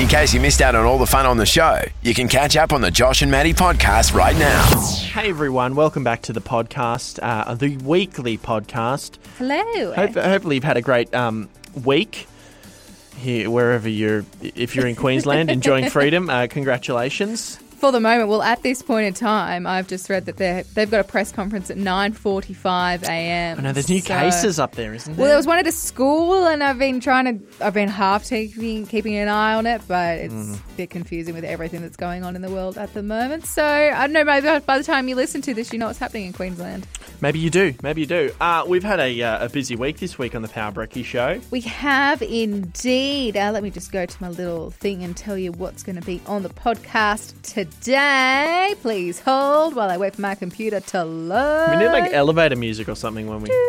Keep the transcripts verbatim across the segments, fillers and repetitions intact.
case you missed out on all the fun on the show, you can catch up on the Josh and Maddie podcast right now. Hey everyone, welcome back to the podcast, uh, the weekly podcast. Hello. Hope, hopefully you've had a great um, week here, wherever you're, if you're in Queensland enjoying freedom, uh, congratulations. For the moment, well, at this point in time, I've just read that they're, they've got a press conference at nine forty-five a.m. I know there's new so, cases up there, isn't there? Well, there was one at a school, and I've been trying to, I've been half taking, keeping an eye on it, but it's mm. a bit confusing with everything that's going on in the world at the moment. So, I don't know, maybe by the time you listen to this, you know what's happening in Queensland. Maybe you do. Maybe you do. Uh, we've had a, uh, a busy week this week on the Power Brekkie Show. We have indeed. Uh, let me just go to my little thing and tell you what's going to be on the podcast today. Please hold while I wait for my computer to load. We need like elevator music or something when we...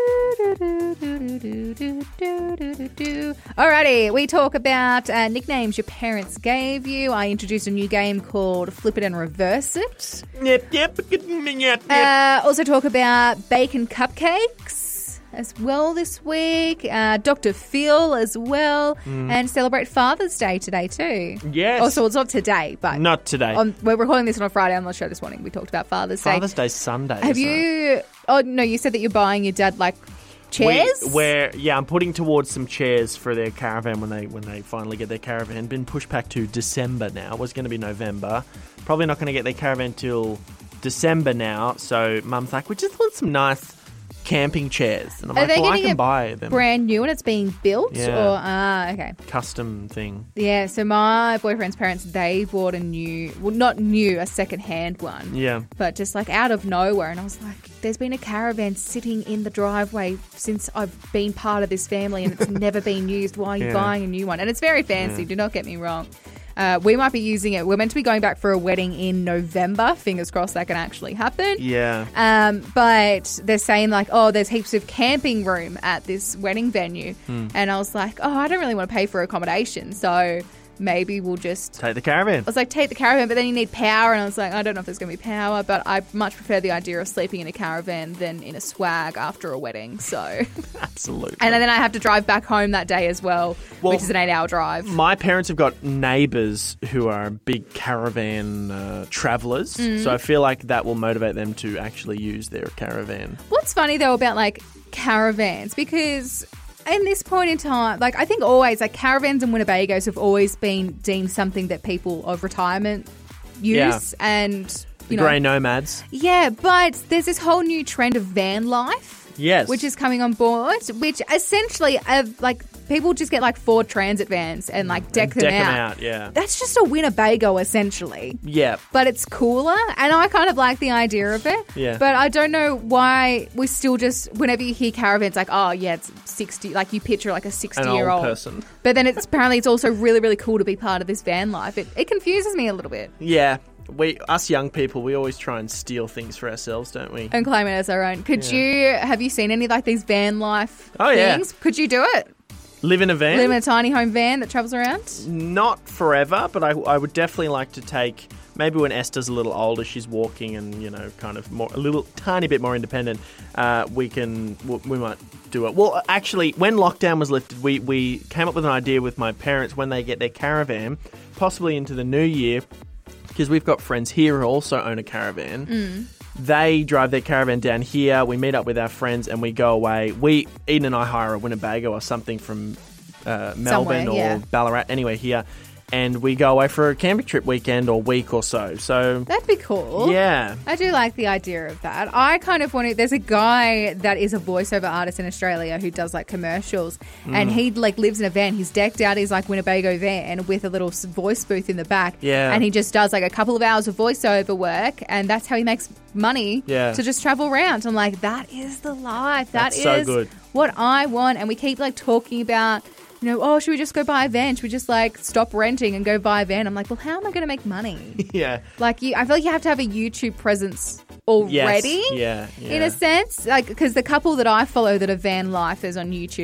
Alrighty, we talk about uh, nicknames your parents gave you. I introduced a new game called Flip It and Reverse It. Yep, yep, yep, yep. Uh, also talk about bacon cupcakes as well this week. Uh, Doctor Phil as well. Mm. And celebrate Father's Day today too. Yes. Also, it's not today, but... Not today. On, we're recording this on a Friday. On the show this morning, we talked about Father's Day. Father's Day's Sunday. Have you... It? Oh, no, you said that you're buying your dad, like... Chairs? We, where yeah, I'm putting towards some chairs for their caravan when they when they finally get their caravan. Been pushed back to December now. It was going to be November. Probably not going to get their caravan till December now. So Mum's like, we just want some nice camping chairs. And I'm Are like, they well, I getting can it buy them. Brand new and it's being built? Yeah. Or ah, okay. Custom thing. Yeah, so my boyfriend's parents, they bought a new, well, not new, a second-hand one. Yeah. But just like out of nowhere. And I was like, there's been a caravan sitting in the driveway since I've been part of this family and it's never been used. Why are you yeah. buying a new one? And it's very fancy, yeah. do not get me wrong. Uh, we might be using it. We're meant to be going back for a wedding in November. Fingers crossed that can actually happen. Yeah. Um, but they're saying like, oh, there's heaps of camping room at this wedding venue. Hmm. And I was like, oh, I don't really want to pay for accommodation. So maybe we'll just... Take the caravan. I was like, take the caravan, but then you need power. And I was like, I don't know if there's going to be power, but I much prefer the idea of sleeping in a caravan than in a swag after a wedding. So... Absolutely. And then I have to drive back home that day as well, well which is an eight-hour drive. My parents have got neighbours who are big caravan uh, travellers, mm. so I feel like that will motivate them to actually use their caravan. What's funny, though, about, like, caravans, because... In this point in time, like I think always, like caravans and Winnebagos have always been deemed something that people of retirement use, yeah. and you the know, grey nomads. Yeah, but there's this whole new trend of van life. Yes. Which is coming on board, which essentially, uh, like, people just get, like, Ford Transit vans and, like, deck and them deck out. them out, yeah. That's just a Winnebago, essentially. Yeah. But it's cooler, and I kind of like the idea of it. Yeah. But I don't know why we still just, whenever you hear caravans, like, oh, yeah, it's sixty, like, you picture, like, a sixty-year-old person. But then it's apparently it's also really, really cool to be part of this van life. It, it confuses me a little bit. Yeah. We, us young people, we always try and steal things for ourselves, don't we? And claim it as our own. Could yeah. you, have you seen any like these van life oh, things? Yeah. Could you do it? Live in a van? Live in a tiny home van that travels around? Not forever, but I, I would definitely like to take, maybe when Esther's a little older, she's walking and, you know, kind of more, a little tiny bit more independent, uh, we can, we might do it. Well, actually, when lockdown was lifted, we, we came up with an idea with my parents when they get their caravan, possibly into the new year, because we've got friends here who also own a caravan. Mm. They drive their caravan down here. We meet up with our friends and we go away. We, Eden and I hire a Winnebago or something from uh, Melbourne Somewhere, or yeah. Ballarat, anywhere here. And we go away for a camping trip weekend or week or so. So that'd be cool. Yeah. I do like the idea of that. I kind of want to, there's a guy that is a voiceover artist in Australia who does like commercials mm. and he like lives in a van. He's decked out his like Winnebago van with a little voice booth in the back. Yeah. And he just does like a couple of hours of voiceover work and that's how he makes money yeah. to just travel around. I'm like, that is the life. That That's is so good. What I want. And we keep like talking about, you know, oh, should we just go buy a van? Should we just like stop renting and go buy a van? I'm like, well, how am I going to make money? Yeah. Like, you, I feel like you have to have a YouTube presence already. Yes. Yeah, yeah. In a sense. Like, because the couple that I follow that are van lifers on YouTube,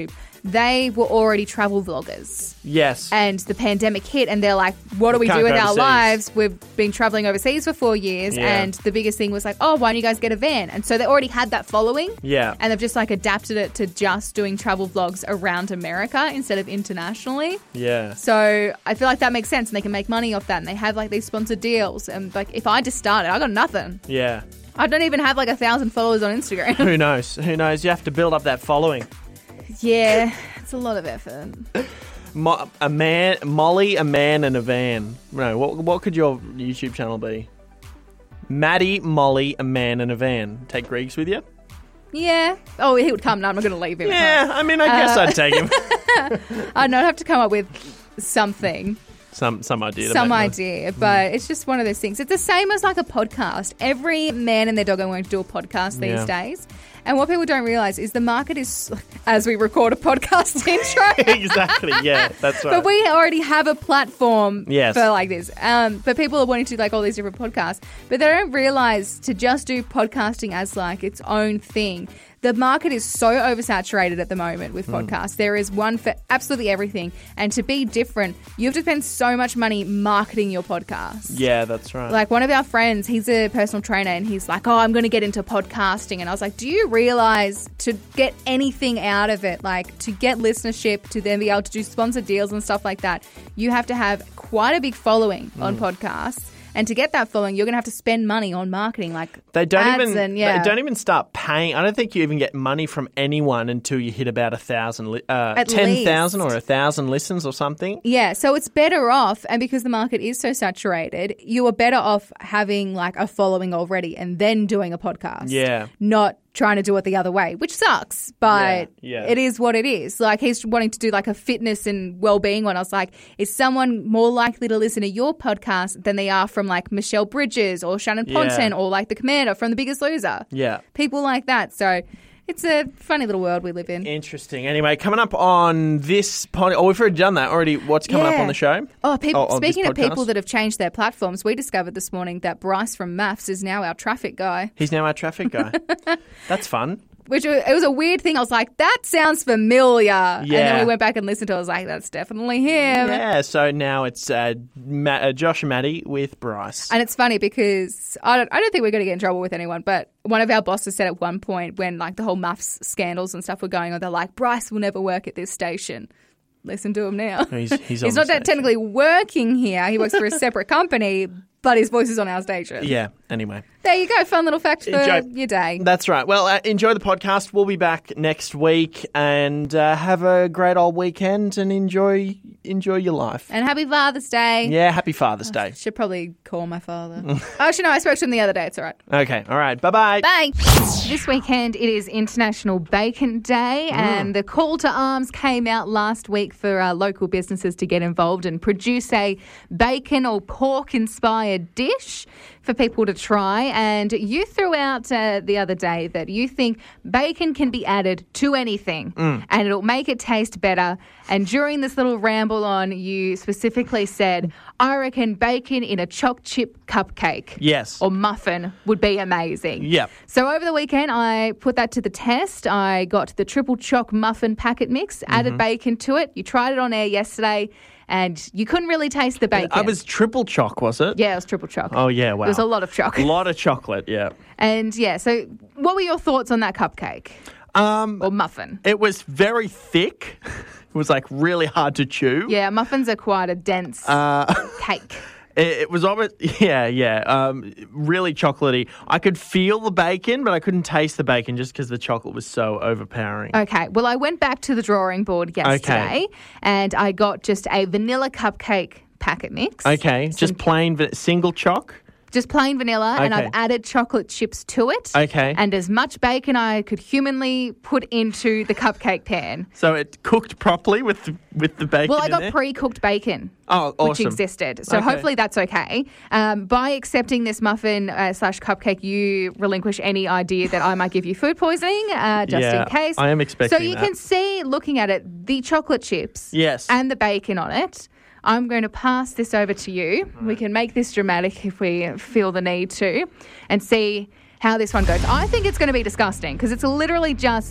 they were already travel vloggers. Yes. And the pandemic hit and they're like, what do we Can't do with go our overseas. lives? We've been traveling overseas for four years. Yeah. And the biggest thing was like, oh, why don't you guys get a van? And so they already had that following. Yeah. And they've just like adapted it to just doing travel vlogs around America instead of internationally. Yeah. So I feel like that makes sense and they can make money off that. And they have like these sponsored deals. And like if I just started, I got nothing. Yeah. I don't even have like a thousand followers on Instagram. Who knows? Who knows? You have to build up that following. Yeah, it's a lot of effort. Mo- a man, Molly, a man, and a van. No, what what could your YouTube channel be? Maddie, Molly, a man, and a van. Take Griggs with you? Yeah. Oh, he would come. No, I'm not going to leave him. Yeah, I mean, I guess Uh, I'd take him. I know I'd have to come up with something. Some some idea. to Some make noise. idea, but it's just one of those things. It's the same as like a podcast. Every man and their dog are going to do a podcast these Yeah. days. And what people don't realize is the market is, as we record a podcast intro. Exactly, yeah, that's right. But we already have a platform Yes. for like this. Um, but people are wanting to do like all these different podcasts. But they don't realize to just do podcasting as like its own thing. The market is so oversaturated at the moment with podcasts. Mm. There is one for absolutely everything. And to be different, you have to spend so much money marketing your podcast. Yeah, that's right. Like one of our friends, he's a personal trainer and he's like, oh, I'm going to get into podcasting. And I was like, do you realize to get anything out of it, like to get listenership, to then be able to do sponsored deals and stuff like that, you have to have quite a big following Mm. on podcasts. And to get that following, you're going to have to spend money on marketing, like They don't ads even. and, yeah. They don't even start paying. I don't think you even get money from anyone until you hit about a thousand, li- uh, At ten thousand least. or a thousand listens or something. Yeah, so it's better off, and because the market is so saturated, you are better off having like a following already and then doing a podcast. Yeah. Not trying to do it the other way, which sucks, but Yeah, yeah. it is what it is. Like he's wanting to do like a fitness and well-being one. I was like, is someone more likely to listen to your podcast than they are from like Michelle Bridges or Shannon Ponton Yeah. or like the Commander from The Biggest Loser? Yeah. People like that. So it's a funny little world we live in. Interesting. Anyway, coming up on this pod, oh, we've already done that already. What's coming up Yeah. on the show? Oh, people, Oh, on this speaking of people podcast? that have changed their platforms, we discovered this morning that Bryce from Maths is now our traffic guy, He's now our traffic guy. That's fun. which was, it was a weird thing. I was like, that sounds familiar. And then Yeah. we went back and listened to it. I was like, that's definitely him. Yeah, so now it's uh, Ma- uh, Josh and Maddie with Bryce. And it's funny because I don't, I don't think we're going to get in trouble with anyone, but one of our bosses said at one point when like the whole Maths scandals and stuff were going on, they're like, Bryce will never work at this station. Listen to him now. He's- he's on not the that station. technically working here. He works for a separate company, but his voice is on our station. Yeah, anyway. There you go. Fun little fact for Enjoy- your day. That's right. Well, uh, enjoy the podcast. We'll be back next week and uh, have a great old weekend and enjoy enjoy your life. And happy Father's Day. Yeah, happy Father's Day. Should probably call my father. Actually, no, I spoke to him the other day. It's all right. Okay, all right. Bye-bye. Bye. This weekend it is International Bacon Day, and the call to arms came out last week for uh, local businesses to get involved and produce a bacon or pork-inspired dish for people to try. And you threw out uh, the other day that you think bacon can be added to anything and it'll make it taste better. And during this little ramble on, you specifically said, I reckon bacon in a choc chip cupcake Yes. or muffin would be amazing. Yep. So over the weekend, I put that to the test. I got the triple choc muffin packet mix, added Mm-hmm. bacon to it. You tried it on air yesterday, and you couldn't really taste the bacon. I was triple choc, was it? Yeah, it was triple choc. Oh, yeah, wow. There was a lot of choc. A lot of chocolate, yeah. And yeah, so what were your thoughts on that cupcake Um, or muffin? it was very thick. It was like really hard to chew. Yeah, muffins are quite a dense Uh, cake. It, it was almost, yeah, yeah, um, really chocolatey. I could feel the bacon, but I couldn't taste the bacon just because the chocolate was so overpowering. Okay, well, I went back to the drawing board yesterday and I got just a vanilla cupcake packet mix. Okay, Some- just plain va- single choc? Just plain vanilla, and Okay. I've added chocolate chips to it. Okay. And as much bacon I could humanly put into the cupcake pan. So it cooked properly with the, with the bacon Well, I in got there? pre-cooked bacon. Oh, awesome. Which existed. So Okay. hopefully that's okay. Um, by accepting this muffin uh, slash cupcake, you relinquish any idea that I might give you food poisoning, uh, just Yeah, in case. I am expecting So you that. can see, looking at it, the chocolate chips Yes. and the bacon on it. I'm going to pass this over to you. We can make this dramatic if we feel the need to and see how this one goes. I think it's going to be disgusting because it's literally just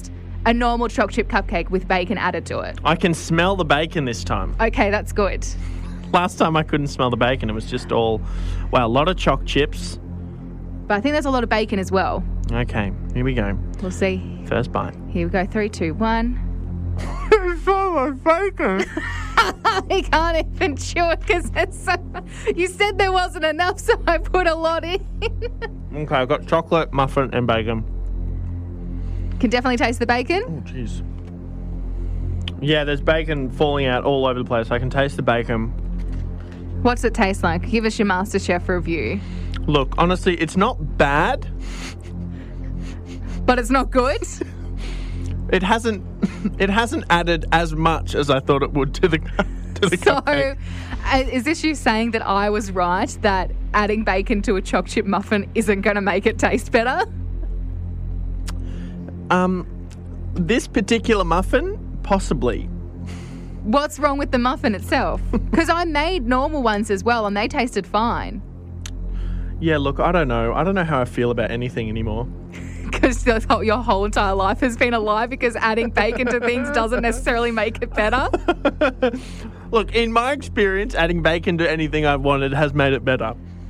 a normal choc chip cupcake with bacon added to it. I can smell the bacon this time. Okay, that's good. Last time I couldn't smell the bacon. It was just all, well, a lot of choc chips. But I think there's a lot of bacon as well. Okay, here we go. We'll see. First bite. Here we go. Three, two, one. It's so much bacon. I can't even chew it because it's so... You said there wasn't enough, so I put a lot in. Okay, I've got chocolate, muffin, and bacon. Can definitely taste the bacon. Oh, jeez. Yeah, there's bacon falling out all over the place. I can taste the bacon. What's it taste like? Give us your MasterChef review. Look, honestly, it's not bad. But it's not good? It hasn't it hasn't added as much as I thought it would to the to the So, cupcake. uh, is this you saying that I was right, that adding bacon to a choc chip muffin isn't going to make it taste better? Um, this particular muffin, possibly. What's wrong with the muffin itself? Because I made normal ones as well and they tasted fine. Yeah, look, I don't know. I don't know how I feel about anything anymore. Because your whole entire life has been a lie because adding bacon to things doesn't necessarily make it better. Look, in my experience, adding bacon to anything I've wanted has made it better.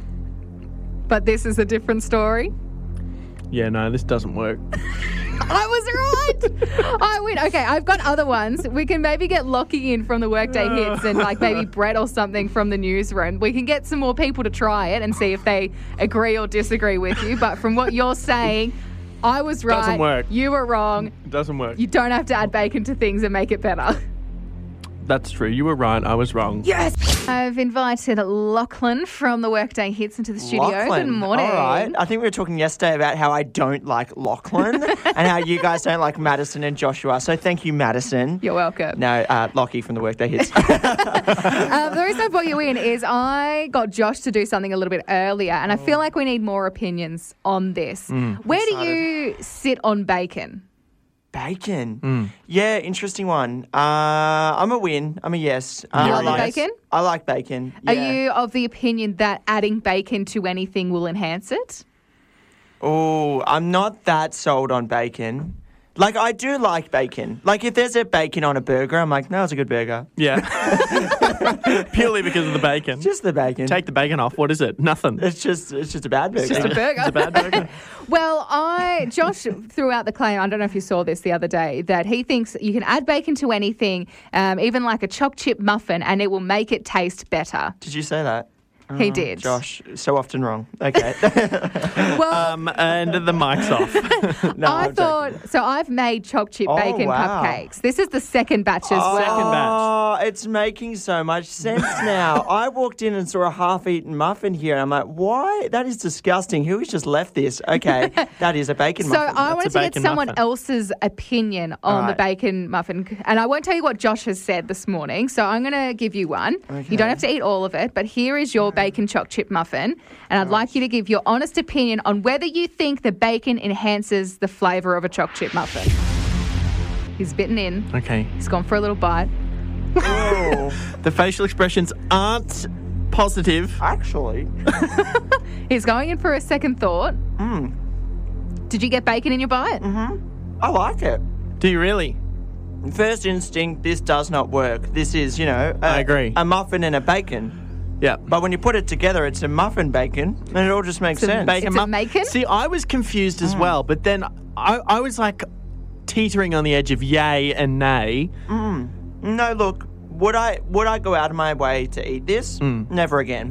But this is a different story. Yeah, no, this doesn't work. I was right. I win. Okay, I've got other ones. We can maybe get Lockie in from the Workday Hits and like maybe Brett or something from the newsroom. We can get some more people to try it and see if they agree or disagree with you. But from what you're saying, I was right. Doesn't work. You were wrong. It doesn't work. You don't have to add bacon to things and make it better. That's true. You were right. I was wrong. Yes. I've invited Lachlan from the Workday Hits into the studio. Lachlan. Good morning. All right. I think we were talking yesterday about how I don't like Lachlan and how you guys don't like Madison and Joshua. So thank you, Madison. You're welcome. No, uh, Lockie from the Workday Hits. um, the reason I brought you in is I got Josh to do something a little bit earlier, and I feel like we need more opinions on this. Mm. Where do you sit on bacon? Bacon. Mm. Yeah, interesting one. Uh, I'm a win. I'm a yes. Uh, You You're a like yes. bacon? I like bacon. Yeah. Are you of the opinion that adding bacon to anything will enhance it? Oh, I'm not that sold on bacon. Like, I do like bacon. Like, if there's a bacon on a burger, I'm like, no, it's a good burger. Yeah. Purely because of the bacon. Just the bacon. Take the bacon off. What is it? Nothing. It's just, it's just a bad burger. It's just a burger. It's a bad burger. Well, I Josh threw out the claim, I don't know if you saw this the other day, that he thinks you can add bacon to anything, um, even like a choc chip muffin, and it will make it taste better. Did you say that? He Oh, did. Josh, so often wrong. Okay. Well, Um, and the mic's off. no, I I'm thought, joking. so I've made choc chip Oh, bacon wow. cupcakes. This is the second batch as well. Second batch. Oh, it's making so much sense now. I walked in and saw a half-eaten muffin here, and I'm like, why? That is disgusting. Who has just left this? Okay, that is a bacon So muffin. I That's wanted a to get bacon someone muffin. else's opinion on the Alright. bacon muffin. And I won't tell you what Josh has said this morning, so I'm going to give you one. You Okay. don't have to eat all of it, but here is your bacon choc chip muffin. And I'd like you to give your honest opinion on whether you think the bacon enhances the flavour of a choc chip muffin. He's bitten in. Okay. He's gone for a little bite. Oh, The facial expressions aren't positive. actually, He's going in for a second thought. mm, Did you get bacon in your bite? I like it. Do you really? First instinct, this does not work. This is, you know, a, I agree. a muffin and a bacon. Yeah. But when you put it together, it's a muffin bacon, and it all just makes It's a sense. Bacon It's a muff- macon? See, I was confused as well, but then I, I was like teetering on the edge of yay and nay. No, look, would I would I go out of my way to eat this? Mm. Never again.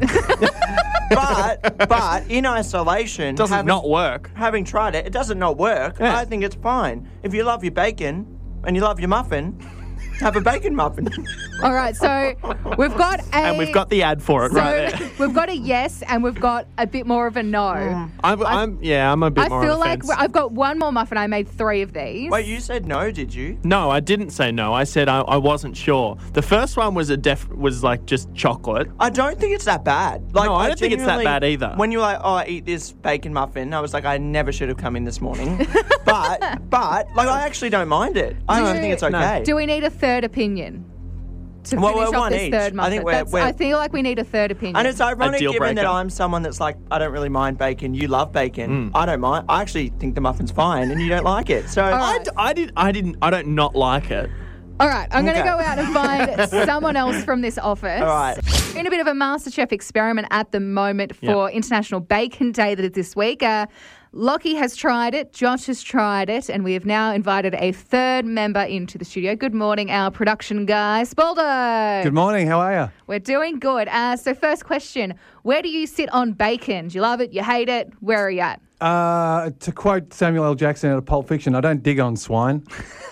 but but in isolation, Doesn't having, not work. having tried it, it doesn't not work. Yeah. I think it's fine. If you love your bacon and you love your muffin, have a bacon muffin. All right, so we've got a... And we've got the ad for it so right there. we've got a yes and we've got a bit more of a no. I'm, I'm, yeah, I'm a bit I more feel on the like fence. I've got one more muffin. I made three of these. Wait, you said no, did you? No, I didn't say no. I said I, I wasn't sure. The first one was a def was like just chocolate. I don't think it's that bad. Like, No, I don't think it's that genuinely- bad either. When you were like, oh, I eat this bacon muffin, I was like, I never should have come in this morning. but, but, like, I actually don't mind it. I Do- actually think it's no. okay. Do we need a third opinion? to Well, finish we're off one this each. third I muffin. think we're- That's- we're- I feel like we need a third opinion. And it's ironic deal given that breaker. I'm someone that's like, I don't really mind bacon. You love bacon. I don't mind. I actually think the muffin's fine and you don't like it. So All I, right. d- I did. I didn't. I don't not like it. All right, I'm going to Okay. go out and find someone else from this office. All right. We're in a bit of a MasterChef experiment at the moment for International Bacon Day that is this week. Uh, Lockie has tried it, Josh has tried it, and we have now invited a third member into the studio. Good morning, our production guy, Spaldo. Good morning. How are you? We're doing good. Uh, so first question, where do you sit on bacon? Do you love it? You hate it? Where are you at? Uh, to quote Samuel L. Jackson out of Pulp Fiction, I don't dig on swine.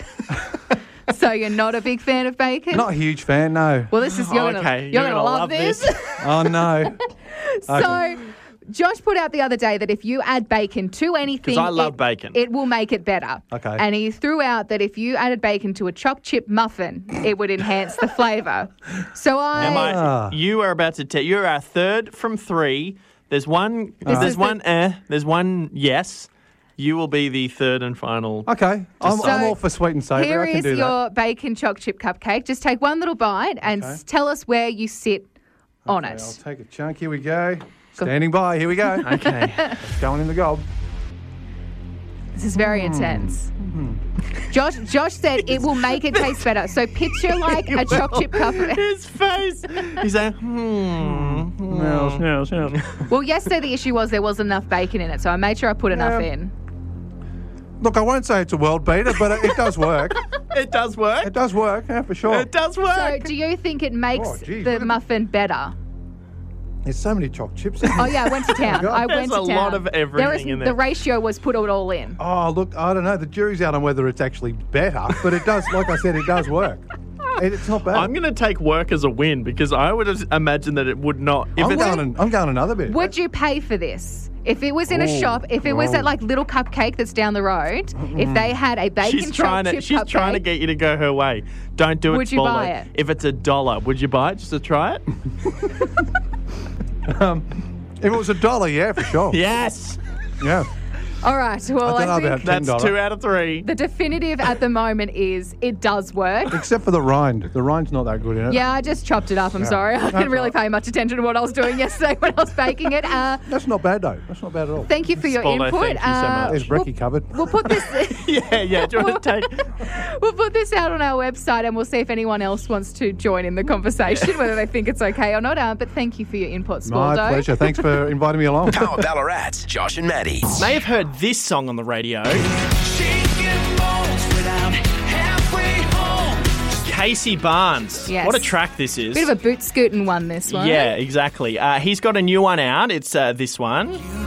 So you're not a big fan of bacon? Not a huge fan, no. Well, this is you're gonna, Okay, you're you're gonna gonna love, love this. this. Oh, no. So, Josh put out the other day that if you add bacon to anything, 'Cause I love it, bacon. it will make it better. Okay. And he threw out that if you added bacon to a chopped chip muffin, it would enhance the flavour. So I, Am I Ah. you are about to tell. You're our third from three. There's one. This there's is the- one. Eh. There's one. Yes. You will be the third and final. Okay. I'm, So, I'm all for sweet and savoury. here I can is do your bacon chopped chip cupcake. Just take one little bite and Okay. s- tell us where you sit on that. it. Okay, I'll take a chunk. Here we go. Standing by. Here we go. Okay. It's going in the gob. This is very Hmm. intense. Josh, Josh said it will make it taste better. So picture like a chopped chip cupcake. His face. He's like, hmm. Smells. Smells. Smells. Well, yesterday the issue was there wasn't enough bacon in it, so I made sure I put enough Yeah. in. Look, I won't say it's a world beater, but it, it does work. It does work. It does work, yeah, for sure. It does work. So do you think it makes Oh, geez, the look at muffin better? There's so many chopped chips. Oh, yeah, I went to town. I There's went to a town. lot of everything There is- in there. The ratio was put it all in. Oh, look, I don't know. The jury's out on whether it's actually better, but it does, like I said, it does work. It, it's not bad. I'm going to take work as a win because I would have imagined that it would not. If I'm it's going, an, I'm going another bit. Would you pay for this? If it was in a Oh, shop, if it was oh. at like Little Cupcake that's down the road, if they had a bacon she's trying chopped to, chip she's cupcake, trying to get you to go her way. Don't do it. Would you Spaldo. buy it? If it's a dollar, would you buy it just to try it? If it was a dollar, yeah, for sure. Yes. Yeah. all right. Well, I I, don't know think about That's ten dollars. two out of three. the definitive at the moment is it does work. Except for the rind. The rind's not that good in it. Yeah, I just chopped it up. I'm sorry. I didn't That's really right. pay much attention to what I was doing yesterday when I was baking it. Uh, That's not bad, though. That's not bad at all. thank you for your Spaldo, input. thank you so Uh, much. There's brekkie covered. We'll put this. Yeah, yeah. Do you want to take? We'll put this out on our website and we'll see if anyone else wants to join in the conversation, whether they think it's okay or not. Uh, but thank you for your input, Spaldo. My pleasure. Thanks for inviting me along. Power Ballarat, Josh and Maddie. May have heard this song on the radio. Casey Barnes. Yes. What a track this is. Bit of a boot scooting one, this one. Yeah, exactly. Uh, he's got a new one out. It's uh, this one.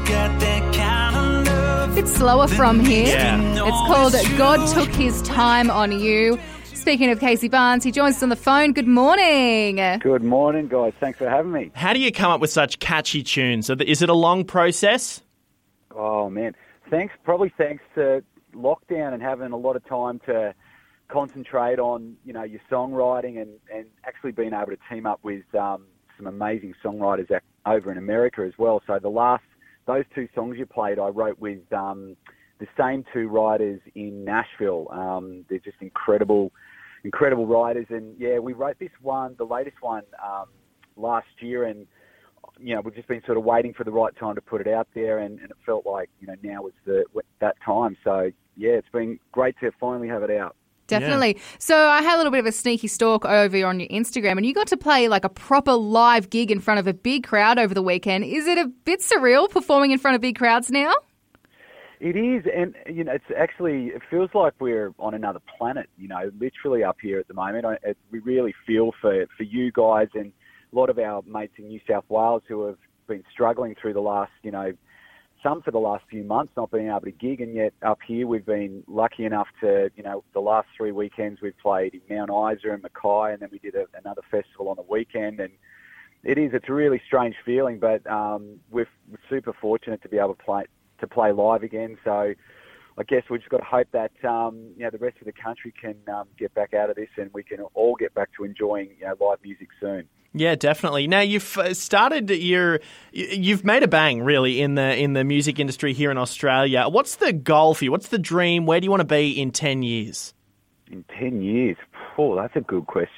Bit slower from here. Yeah. It's called God Took His Time on You. Speaking of Casey Barnes, he joins us on the phone. Good morning. Good morning, guys. Thanks for having me. How do you come up with such catchy tunes? Is it a long process? Oh, man. Thanks, probably thanks to lockdown and having a lot of time to concentrate on, you know, your songwriting and, and actually being able to team up with um, some amazing songwriters ac- over in America as well. So the last, those two songs you played, I wrote with um, the same two writers in Nashville. Um, they're just incredible, incredible writers. And, yeah, we wrote this one, the latest one, um, last year, and you know, we've just been sort of waiting for the right time to put it out there, and, and it felt like, you know, now was the that time. So, yeah, it's been great to finally have it out. Definitely. So I had a little bit of a sneaky stalk over on your Instagram, and you got to play like a proper live gig in front of a big crowd over the weekend. Is it a bit surreal performing in front of big crowds now? It is, and, you know, it's actually, it feels like we're on another planet, you know, literally up here at the moment. I, it, we really feel for, for you guys and a lot of our mates in New South Wales who have been struggling through the last, you know, some for the last few months, not being able to gig, and yet up here we've been lucky enough to, you know, the last three weekends we've played in Mount Isa and Mackay, and then we did a, another festival on the weekend, and it is, it's a really strange feeling, but um, we're, we're super fortunate to be able to play to play live again. So I guess we've just got to hope that um, you know, the rest of the country can um, get back out of this, and we can all get back to enjoying, you know, live music soon. Yeah, definitely. Now you've uh, started your, you've made a bang really in the in the music industry here in Australia. What's the goal for you? What's the dream? Where do you want to be in ten years? In ten years? Oh, that's a good question.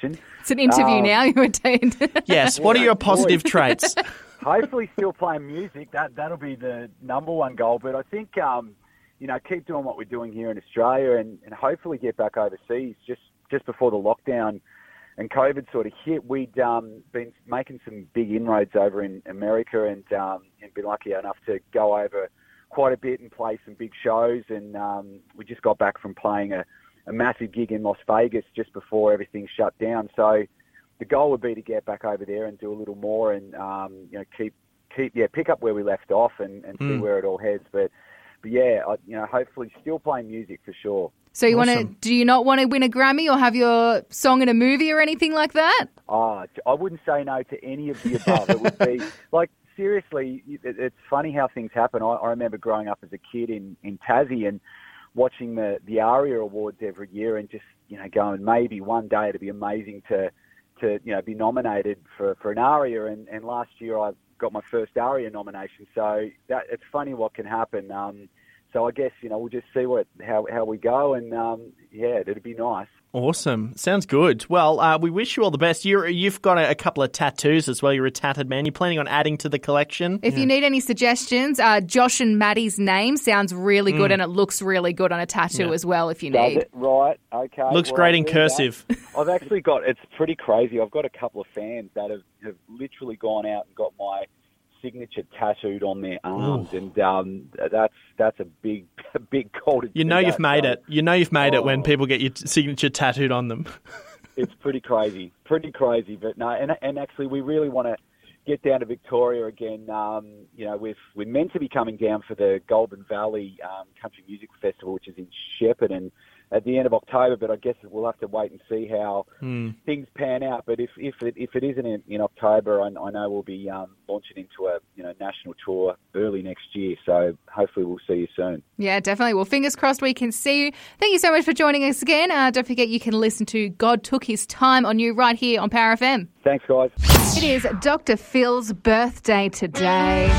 It's an interview Um, now, you attain. Yes. What are your positive traits? Hopefully still playing music. That, that'll be the number one goal. But I think, um, you know, keep doing what we're doing here in Australia and, and hopefully get back overseas. Just, just before the lockdown and COVID sort of hit, we'd um, been making some big inroads over in America and, um, and been lucky enough to go over quite a bit and play some big shows. And um, we just got back from playing a, a massive gig in Las Vegas just before everything shut down. So the goal would be to get back over there and do a little more and, um, you know, keep, keep, yeah, pick up where we left off and, and Mm. see where it all heads. But, but yeah, I, you know, hopefully still playing music for sure. So you want to? Awesome. Do you not want to win a Grammy or have your song in a movie or anything like that? Ah, I wouldn't say no to any of the above. It would be like, seriously, it, it's funny how things happen. I, I remember growing up as a kid in, in Tassie and watching the, the ARIA Awards every year and just, you know, going, maybe one day it'd be amazing to, to you know, be nominated for, for an ARIA. And, and last year I got my first ARIA nomination. So that it's funny what can happen. Um, so I guess, you know, we'll just see what how, how we go. And, um, yeah, it'd be nice. Awesome. Sounds good. Well, uh, we wish you all the best. You're, you've got a, a couple of tattoos as well. You're a tatted man. You're planning on adding to the collection? If you need any suggestions, uh, Josh and Maddie's name sounds really good Mm. and it looks really good on a tattoo Yeah. as well if you Does need. it? Right, okay. Looks well, great in I'll do that. cursive. I've actually got, it's pretty crazy. I've got a couple of fans that have, have literally gone out and got my signature tattooed on their arms. And um, that's that's a big, a big goal to You do know you've that, made so it. You know you've made it when Oh. people get your t- signature tattooed on them. It's pretty crazy, pretty crazy. But no, and, and actually we really want to get down to Victoria again. Um, you know, we've, we're meant to be coming down for the Goulburn Valley um, Country Music Festival, which is in Shepparton at the end of October, but I guess we'll have to wait and see how Hmm. things pan out. But if if it, if it isn't in, in October, I, I know we'll be um, launching into a you know national tour early next year. So hopefully we'll see you soon. Yeah, definitely. Well, fingers crossed we can see you. Thank you so much for joining us again. Uh, don't forget you can listen to God Took His Time on you right here on Power F M. Thanks, guys. It is Doctor Phil's birthday today.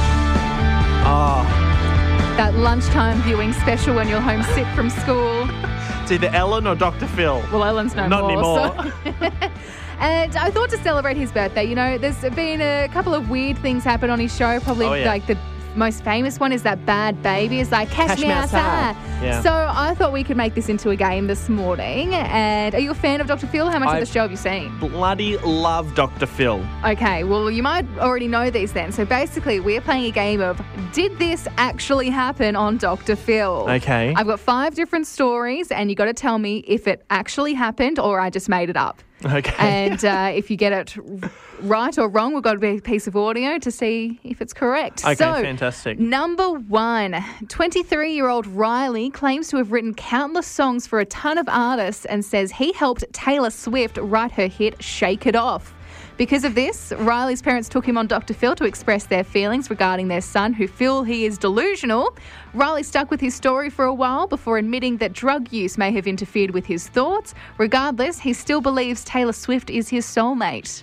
Oh, That lunchtime viewing special when you're home sick from school. it's either Ellen or Doctor Phil. Well, Ellen's no Not more. anymore. so- And I thought to celebrate his birthday, you know, there's been a couple of weird things happen on his show. Probably Oh, yeah. like the most famous one is that Bad Baby. It's like, catch, me outside. Yeah. So I thought we could make this into a game this morning. And are you a fan of Doctor Phil? How much I- of the show have you seen? Bloody love Doctor Phil. Okay, well, you might already know these then. So basically, we're playing a game of Did This Actually Happen on Doctor Phil? Okay. I've got five different stories, and you got to tell me if it actually happened or I just made it up. Okay. And uh, if you get it r- right or wrong, we've got a piece of audio to see if it's correct. Okay, so, fantastic. Number one, twenty-three-year-old Riley claims to have written countless songs for a ton of artists and says he helped Taylor Swift write her hit Shake It Off. Because of this, Riley's parents took him on Doctor Phil to express their feelings regarding their son, who feel he is delusional. Riley stuck with his story for a while before admitting that drug use may have interfered with his thoughts. Regardless, he still believes Taylor Swift is his soulmate.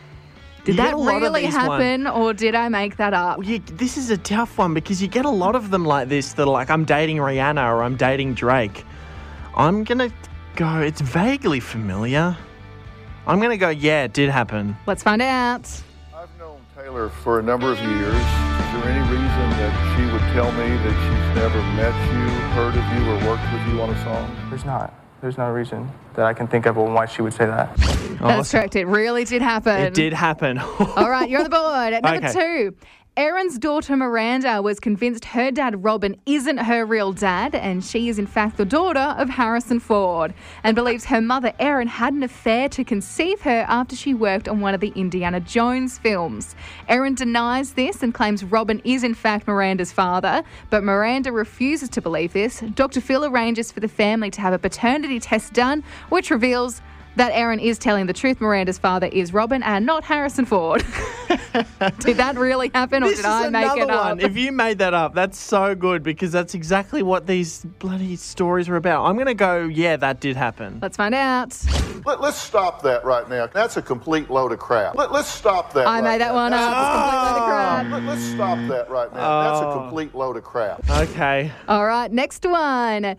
Did You get that a lot of really these happen, or did I make that up? Well, you, this is a tough one because you get a lot of them like this that are like, I'm dating Rihanna or I'm dating Drake. I'm going to go, it's vaguely familiar. I'm going to go, yeah, it did happen. Let's find out. I've known Taylor for a number of years. Is there any reason that she would tell me that she's never met you, heard of you, or worked with you on a song? There's not. There's no reason that I can think of on why she would say that. That's correct. It really did happen. It did happen. All right, you're on the board. At number Okay. two, Erin's daughter Miranda was convinced her dad Robin isn't her real dad, and she is in fact the daughter of Harrison Ford, and believes her mother Erin had an affair to conceive her after she worked on one of the Indiana Jones films. Erin denies this and claims Robin is in fact Miranda's father, but Miranda refuses to believe this. Doctor Phil arranges for the family to have a paternity test done, which reveals that Erin is telling the truth. Miranda's father is Robin and not Harrison Ford. Did that really happen, or This did is I make another it up? one. If you made that up, that's so good because that's exactly what these bloody stories are about. I'm going to go, yeah, that did happen. Let's find out. Let, let's stop that right now. That's a complete load of crap. Let, let's stop that I right made that now. one That's up. a It's a complete load of crap. Let, let's stop that right now. That's Oh. a complete load of crap. Okay. All right, next one.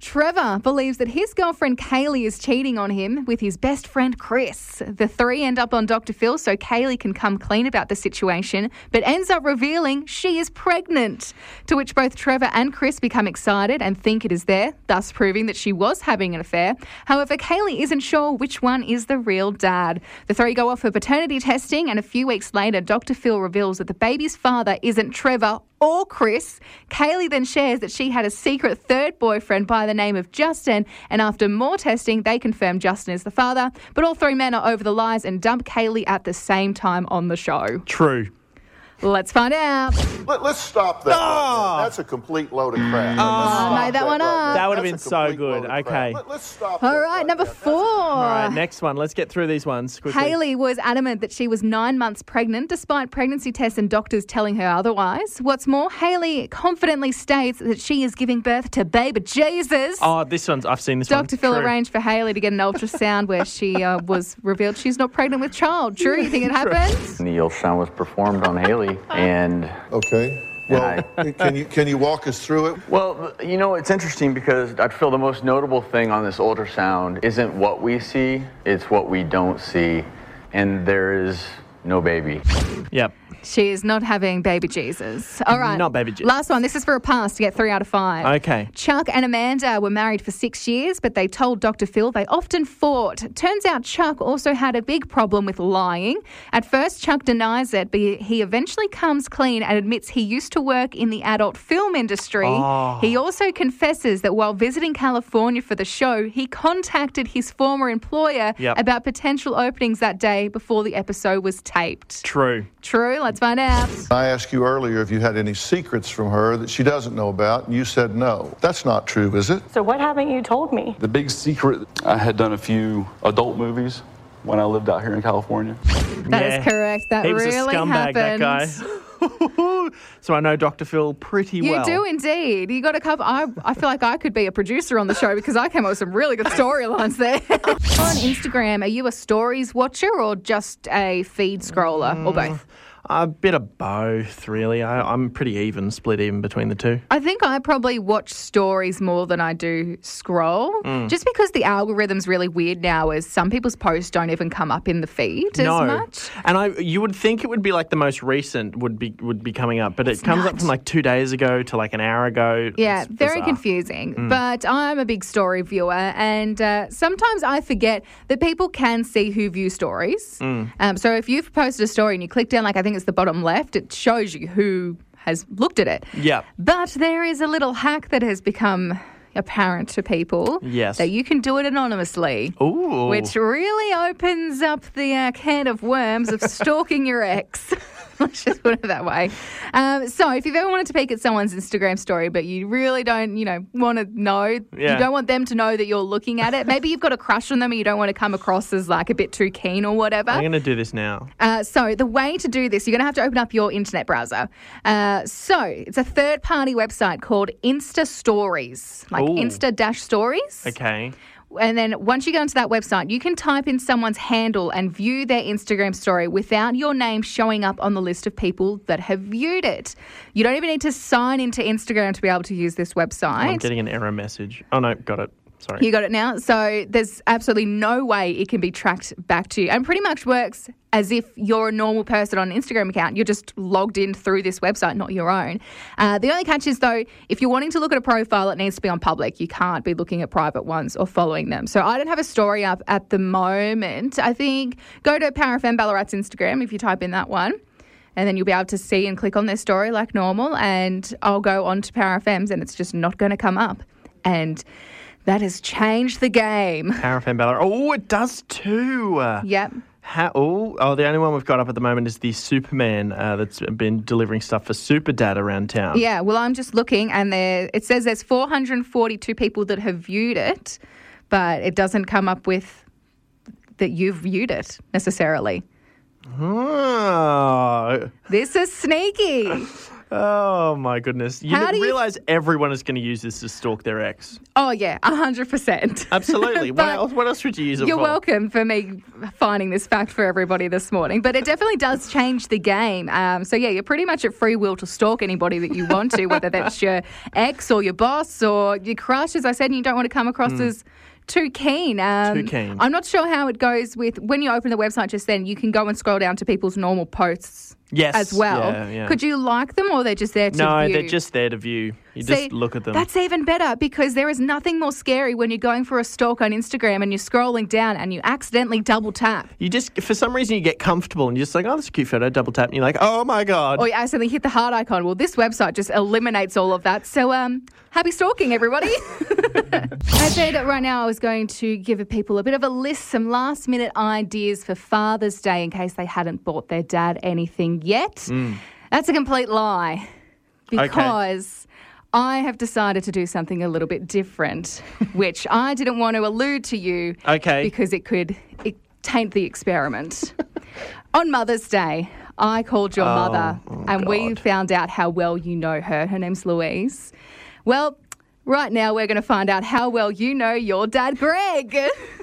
Trevor believes that his girlfriend Kaylee is cheating on him with his best friend Chris. The three end up on Doctor Phil so Kaylee can come clean about the situation, but ends up revealing she is pregnant, to which both Trevor and Chris become excited and think it is there, thus proving that she was having an affair. However, Kaylee isn't sure which one is the real dad. The three go off for paternity testing, and a few weeks later, Doctor Phil reveals that the baby's father isn't Trevor or Chris. Kaylee then shares that she had a secret third boyfriend by the name of Justin, and after more testing, they confirm Justin is the father. But all three men are over the lies and dump Kaylee at the same time on the show. True. Let's find out. Let, let's stop that. Oh. That's a complete load of crap. Oh, made that one up. That would have been That's a so complete good. load of crap. Okay. Let, let's stop All that right, number there. four. All right, next one. Let's get through these ones quickly. Haley was adamant that she was nine months pregnant, despite pregnancy tests and doctors telling her otherwise. What's more, Haley confidently states that she is giving birth to baby Jesus. Oh, this one's, I've seen this one. Doctor Phil True. arranged for Haley to get an ultrasound where she uh, was revealed she's not pregnant with child. True? You think it happened? The ultrasound was performed on Haley, and Okay. Well, can you can you walk us through it? well, you know, it's interesting because I feel the most notable thing on this ultrasound isn't what we see, it's what we don't see, and there is no baby. Yep. She is not having baby Jesus. All right. Not baby Jesus. Last one. This is for a pass to get three out of five. Okay. Chuck and Amanda were married for six years, but they told Doctor Phil they often fought. Turns out Chuck also had a big problem with lying. At first, Chuck denies it, but he eventually comes clean and admits he used to work in the adult film industry. Oh. He also confesses that while visiting California for the show, he contacted his former employer Yep. about potential openings that day before the episode was taped. True. True? Let's find out. I asked you earlier if you had any secrets from her that she doesn't know about, and you said no. That's not true, is it? So what haven't you told me? The big secret, I had done a few adult movies when I lived out here in California. That is Yeah. correct. That He was really a scumbag, happened. that guy. So I know Doctor Phil pretty You well. do indeed. You got a couple. I, I feel like I could be a producer on the show because I came up with some really good storylines there. On Instagram, are you a stories watcher or just a feed scroller or both? A bit of both, really. I, I'm pretty even, split even between the two. I think I probably watch stories more than I do scroll, Mm. just because the algorithm's really weird now as some people's posts don't even come up in the feed no. as much. And I, you would think it would be like the most recent would be would be coming up, but it comes not. up from like two days ago to like an hour ago. Yeah, It's very bizarre. confusing. Mm. But I'm a big story viewer, and uh, sometimes I forget that people can see who view stories. Mm. Um, so if you've posted a story and you click down, like I think it's the bottom left, it shows you who has looked at it. Yeah. But there is a little hack that has become apparent to people. Yes. That you can do it anonymously. Ooh. Which really opens up the uh, can of worms of stalking your ex. Let's just put it that way. Um, so if you've ever wanted to peek at someone's Instagram story, but you really don't, you know, want to know, Yeah. you don't want them to know that you're looking at it. Maybe you've got a crush on them and you don't want to come across as like a bit too keen or whatever. I'm going to do this now. Uh, so the way to do this, you're going to have to open up your internet browser. Uh, so it's a third-party website called Insta Stories, like Ooh. Insta dash Stories. Okay. And then once you go into that website, you can type in someone's handle and view their Instagram story without your name showing up on the list of people that have viewed it. You don't even need to sign into Instagram to be able to use this website. I'm getting an error message. Oh, no, got it. Sorry. You got it now? So there's absolutely no way it can be tracked back to you, and pretty much works as if you're a normal person on an Instagram account. You're just logged in through this website, not your own. Uh, the only catch is, though, if you're wanting to look at a profile, it needs to be on public. You can't be looking at private ones or following them. So I don't have a story up at the moment. I think go to Power F M Ballarat's Instagram if you type in that one. And then you'll be able to see and click on their story like normal. And I'll go on to Power F M's and it's just not going to come up. And that has changed the game. Power F M Ballarat. Oh, it does too. Uh, Yep. How, oh, oh, the only one we've got up at the moment is the Superman uh, that's been delivering stuff for Super Dad around town. Yeah, well, I'm just looking and there it says there's four hundred forty-two people that have viewed it, but it doesn't come up with that you've viewed it necessarily. Oh. This is sneaky. Oh, my goodness. You How do you- realise everyone is going to use this to stalk their ex. Oh, yeah, one hundred percent. Absolutely. what, But else, what else would you use it You're for? welcome for me finding this fact for everybody this morning. But it definitely does change the game. Um, so, yeah, you're pretty much at free will to stalk anybody that you want to, whether that's your ex or your boss or your crush, as I said, and you don't want to come across as too keen. Um, Too keen. I'm not sure how it goes with when you open the website just then, you can go and scroll down to people's normal posts Yes. as well. Yeah, yeah. Could you like them or they're just there to No, view? they're just there to view. You See, just look at them. That's even better because there is nothing more scary when you're going for a stalk on Instagram and you're scrolling down and you accidentally double tap. You just, for some reason, you get comfortable and you're just like, oh, that's a cute photo, double tap, and you're like, oh my God. Or you accidentally hit the heart icon. Well, this website just eliminates all of that. So, um, happy stalking, everybody. I said right now I was going to give people a bit of a list, some last minute ideas for Father's Day in case they hadn't bought their dad anything yet. Mm. That's a complete lie because I have decided to do something a little bit different, which I didn't want to allude to you Okay. because it could it, taint the experiment. On Mother's Day, I called your Oh, mother oh and we God. found out how well you know her. Her name's Louise. Well, right now we're going to find out how well you know your dad, Greg.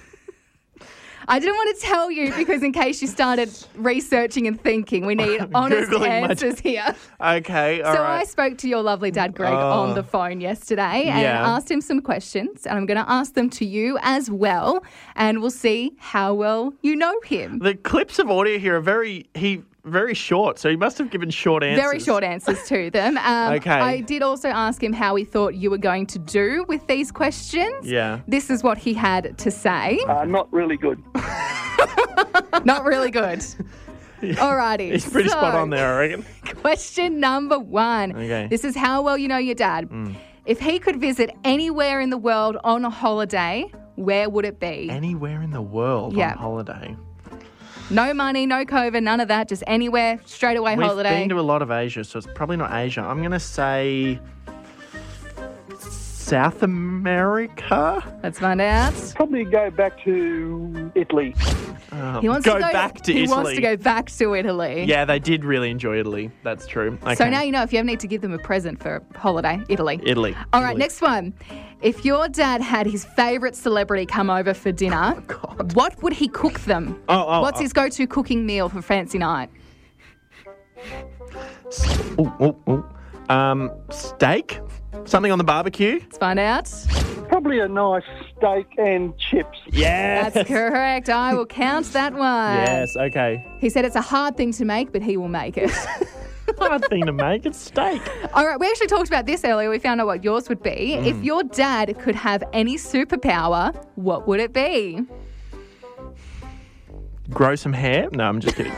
I didn't want to tell you because in case you started researching and thinking, we need honest Googling my answers dad. here. Okay, all So right. I spoke to your lovely dad, Greg, Oh. on the phone yesterday and Yeah. asked him some questions. And I'm going to ask them to you as well. And we'll see how well you know him. The clips of audio here are very he very short, so he must have given short answers. Very short answers to them. Um, Okay. I did also ask him how he thought you were going to do with these questions. Yeah. This is what he had to say. Uh, not really good. Not really good. Alrighty. He's pretty so, spot on there, I reckon. Question number one. Okay. This is how well you know your dad. Mm. If he could visit anywhere in the world on a holiday, where would it be? Anywhere in the world Yeah. on holiday. No money, no COVID, none of that. Just anywhere, straight away We've holiday. been to a lot of Asia, so it's probably not Asia. I'm going to say South America. Let's find out. Probably go back to Italy. Oh, He wants go, to go back to he Italy. wants to go back to Italy. Yeah, they did really enjoy Italy. That's true. Okay. So now you know if you ever need to give them a present for holiday, Italy. Italy. All right, Italy. next one. If your dad had his favourite celebrity come over for dinner, what would he cook them? Oh, oh, What's oh. his go-to cooking meal for fancy night? Ooh, ooh, ooh. Um, steak? Something on the barbecue? Let's find out. Probably a nice steak and chips. Yes. That's correct. I will count that one. Yes, okay. He said it's a hard thing to make, but he will make it. Hard thing to make. It's steak. All right, we actually talked about this earlier. We found out what yours would be. Mm. If your dad could have any superpower, what would it be? Grow some hair? No, I'm just kidding.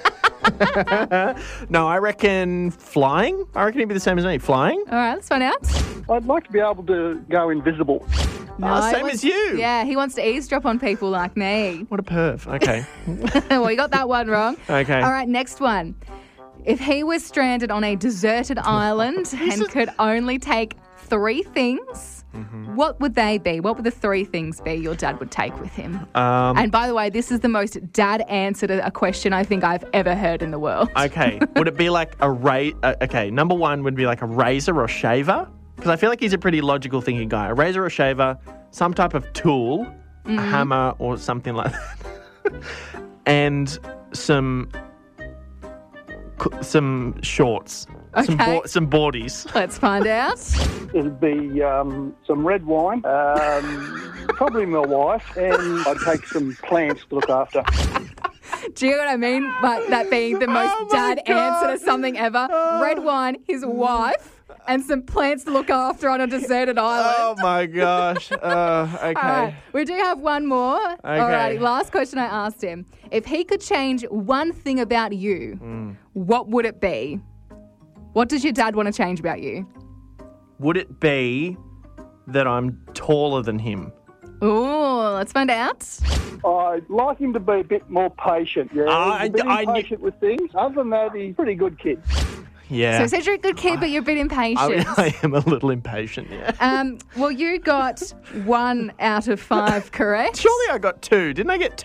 No, I reckon flying. I reckon he'd be the same as me. Flying? All right, let's find out. I'd like to be able to go invisible. No, Oh, he same wants- as you. Yeah, he wants to eavesdrop on people like me. What a perv. Okay. Well, you got that one wrong. Okay. All right, next one. If he was stranded on a deserted island and could only take three things, Mm-hmm. what would they be? What would the three things be your dad would take with him? Um, And by the way, this is the most dad answer to a question I think I've ever heard in the world. okay. Would it be like a ra- uh, Okay, number one would be like a razor or shaver. Because I feel like he's a pretty logical thinking guy. A razor or shaver, some type of tool, Mm-hmm. a hammer or something like that. And some... co- Some shorts. Some, Okay. bo- some boardies. Let's find out. It'd be um, some red wine, um, probably my wife, and I'd take some plants to look after. Do you know what I mean? But that being the most Oh my dad God. answer to something ever. Red wine, his wife, and some plants to look after on a deserted island. Oh my gosh. Uh, okay. All right, we do have one more. Okay. All right, last question I asked him. If he could change one thing about you, Mm. what would it be? What does your dad want to change about you? Would it be that I'm taller than him? Ooh, let's find out. I'd like him to be a bit more patient. Yeah, I- he's a bit I knew- impatient with things. Other than that, he's a pretty good kid. Yeah. So he said you're a good kid, but you're a bit impatient. I, I am a little impatient, yeah. um, well, you got one out of five correct. Surely I got two. Didn't I get two?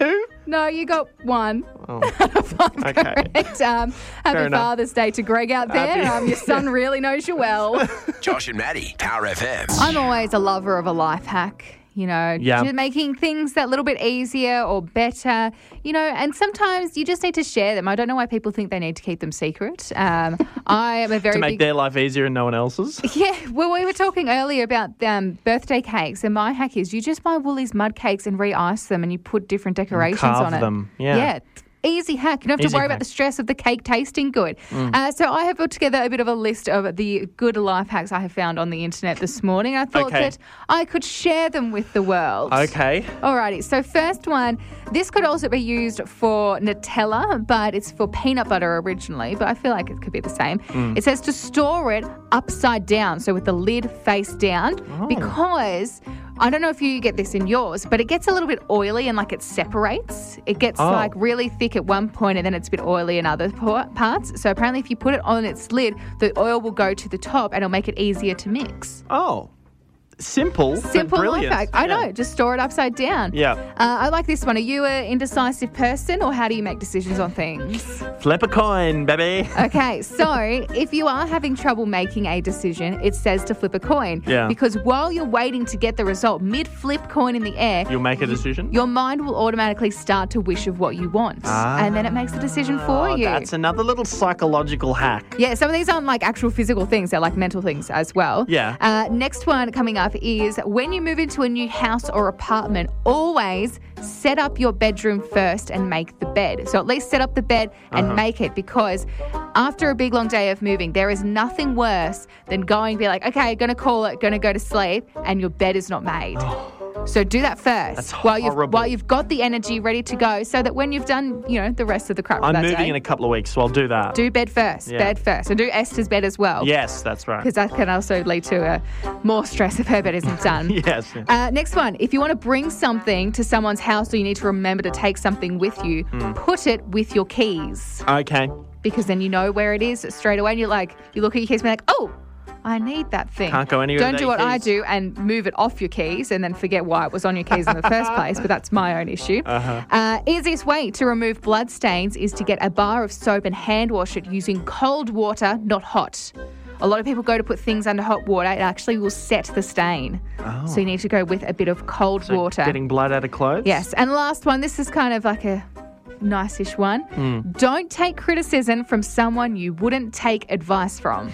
No, you got one. Oh. Okay. Correct. Um, happy Fair enough. Father's Day to Greg out there. Happy- Um, your son really knows you well. Josh and Maddie, Power F M. I'm always a lover of a life hack. You know, Yeah. just making things that little bit easier or better, you know, and sometimes you just need to share them. I don't know why people think they need to keep them secret. Um, I am a very to make big... their life easier and no one else's. Yeah, well, we were talking earlier about um, birthday cakes, and my hack is you just buy Woolies mud cakes and re-ice them, and you put different decorations carve on it. them, yeah. Yeah. Easy hack. You don't have Easy to worry hack. about the stress of the cake tasting good. Mm. Uh, so I have put together a bit of a list of the good life hacks I have found on the internet this morning. I thought Okay. that I could share them with the world. Okay. Alrighty, so first one, this could also be used for Nutella, but it's for peanut butter originally, but I feel like it could be the same. Mm. It says to store it upside down, so with the lid face down, Oh. because I don't know if you get this in yours, but it gets a little bit oily and like it separates. It gets Oh. like really thick at one point and then it's a bit oily in other por- parts. So apparently if you put it on its lid, the oil will go to the top and it'll make it easier to mix. Oh. Simple, Simple but life brilliant. hack. I Yeah. know, just store it upside down. Yeah. Uh, I like this one. Are you an indecisive person or how do you make decisions on things? Flip a coin, baby. Okay, so if you are having trouble making a decision, it says to flip a coin. Yeah. Because while you're waiting to get the result, mid-flip coin in the air, You'll make a decision? your mind will automatically start to wish of what you want. Ah. And then it makes a decision for Oh, you. that's another little psychological hack. Yeah, some of these aren't like actual physical things. They're like mental things as well. Yeah. Uh, next one coming up is when you move into a new house or apartment, always set up your bedroom first and make the bed. So at least set up the bed and Uh-huh. make it, because after a big long day of moving, there is nothing worse than going be like, okay, gonna call it, gonna go to sleep, and your bed is not made. So do that first That's while you've horrible. while you've got the energy ready to go, so that when you've done, you know, the rest of the crap for I'm that moving day, in a couple of weeks, so I'll do that. do bed first, Yeah. bed first, and do Esther's bed as well. Yes, that's right. Because that can also lead to uh, more stress if her bed isn't done. Yes. Uh, next one, if you want to bring something to someone's house or you need to remember to take something with you, Mm. put it with your keys. Okay. Because then you know where it is straight away and you're like, you look at your keys and be like, oh, I need that thing. Can't go anywhere Don't without do your what I keys. do and move it off your keys and then forget why it was on your keys in the first place, but that's my own issue. Uh-huh. Uh, easiest way to remove blood stains is to get a bar of soap and hand wash it using cold water, not hot. A lot of people go to put things under hot water. It actually will set the stain. Oh. So you need to go with a bit of cold So water. Getting blood out of clothes? Yes. And last one, this is kind of like a nice-ish one. Mm. Don't take criticism from someone you wouldn't take advice from.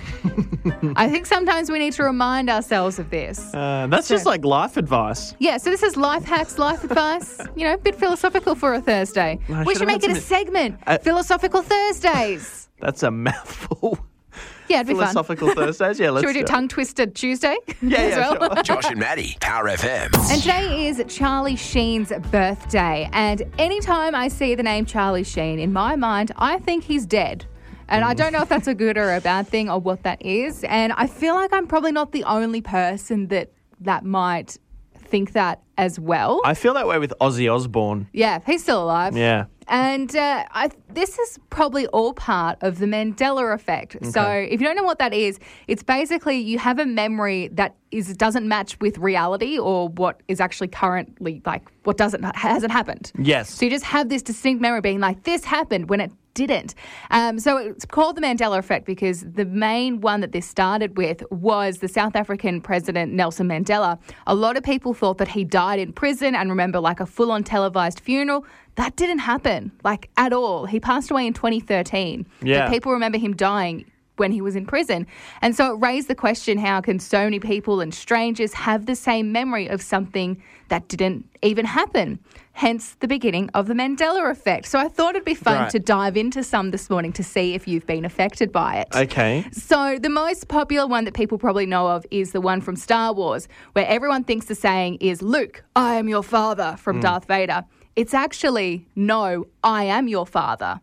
I think sometimes we need to remind ourselves of this. Uh, that's So- just like life advice. Yeah, so this is life hacks, life advice. You know, a bit philosophical for a Thursday. I we should should have make it had a some- segment. Uh, Philosophical Thursdays. That's a mouthful. Yeah, it'd be fun. Philosophical Thursdays? Yeah, let's Should we do do it. Tongue Twisted Tuesday? Yeah, as yeah, well? sure. Josh and Maddie, Power F M. And today is Charlie Sheen's birthday. And anytime I see the name Charlie Sheen, in my mind, I think he's dead. And I don't know if that's a good or a bad thing or what that is. And I feel like I'm probably not the only person that that might think that as well. I feel that way with Ozzy Osbourne. Yeah, he's still alive. Yeah. And uh, I, this is probably all part of the Mandela effect. So Okay. if you don't know what that is, it's basically you have a memory that is doesn't match with reality or what is actually currently, like, what doesn't hasn't happened. Yes. So you just have this distinct memory being like, this happened when it didn't. Um, so it's called the Mandela effect because the main one that this started with was the South African president Nelson Mandela. A lot of people thought that he died in prison and remember like a full-on televised funeral. That didn't happen, like, at all. He passed away in twenty thirteen. Yeah. But people remember him dying when he was in prison. And so it raised the question, how can so many people and strangers have the same memory of something that didn't even happen? Hence the beginning of the Mandela effect. So I thought it'd be fun Right. to dive into some this morning to see if you've been affected by it. Okay. So the most popular one that people probably know of is the one from Star Wars, where everyone thinks the saying is, Luke, I am your father, from Mm. Darth Vader. It's actually, no, I am your father.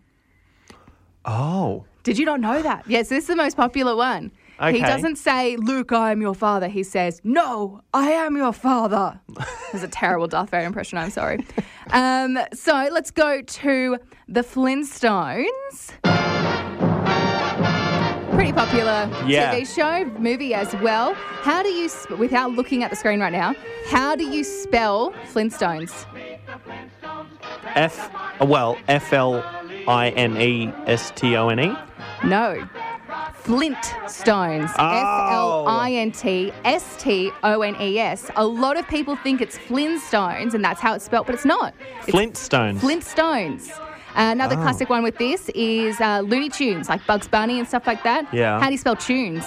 Oh. Did you not know that? Yes, this is the most popular one. Okay. He doesn't say, Luke, I am your father. He says, no, I am your father. That's a terrible Darth Vader impression. I'm sorry. Um, so let's go to the Flintstones. Pretty popular Yeah. T V show, movie as well. How do you, sp- without looking at the screen right now, how do you spell Flintstones? F, well, F L I N E S T O N E? No. Flintstones. Oh. F L I N T S T O N E S. A lot of people think it's Flintstones, and that's how it's spelled, but it's not. It's Flintstones. Flintstones. Uh, another Oh. classic one with this is uh, Looney Tunes, like Bugs Bunny and stuff like that. Yeah. How do you spell tunes?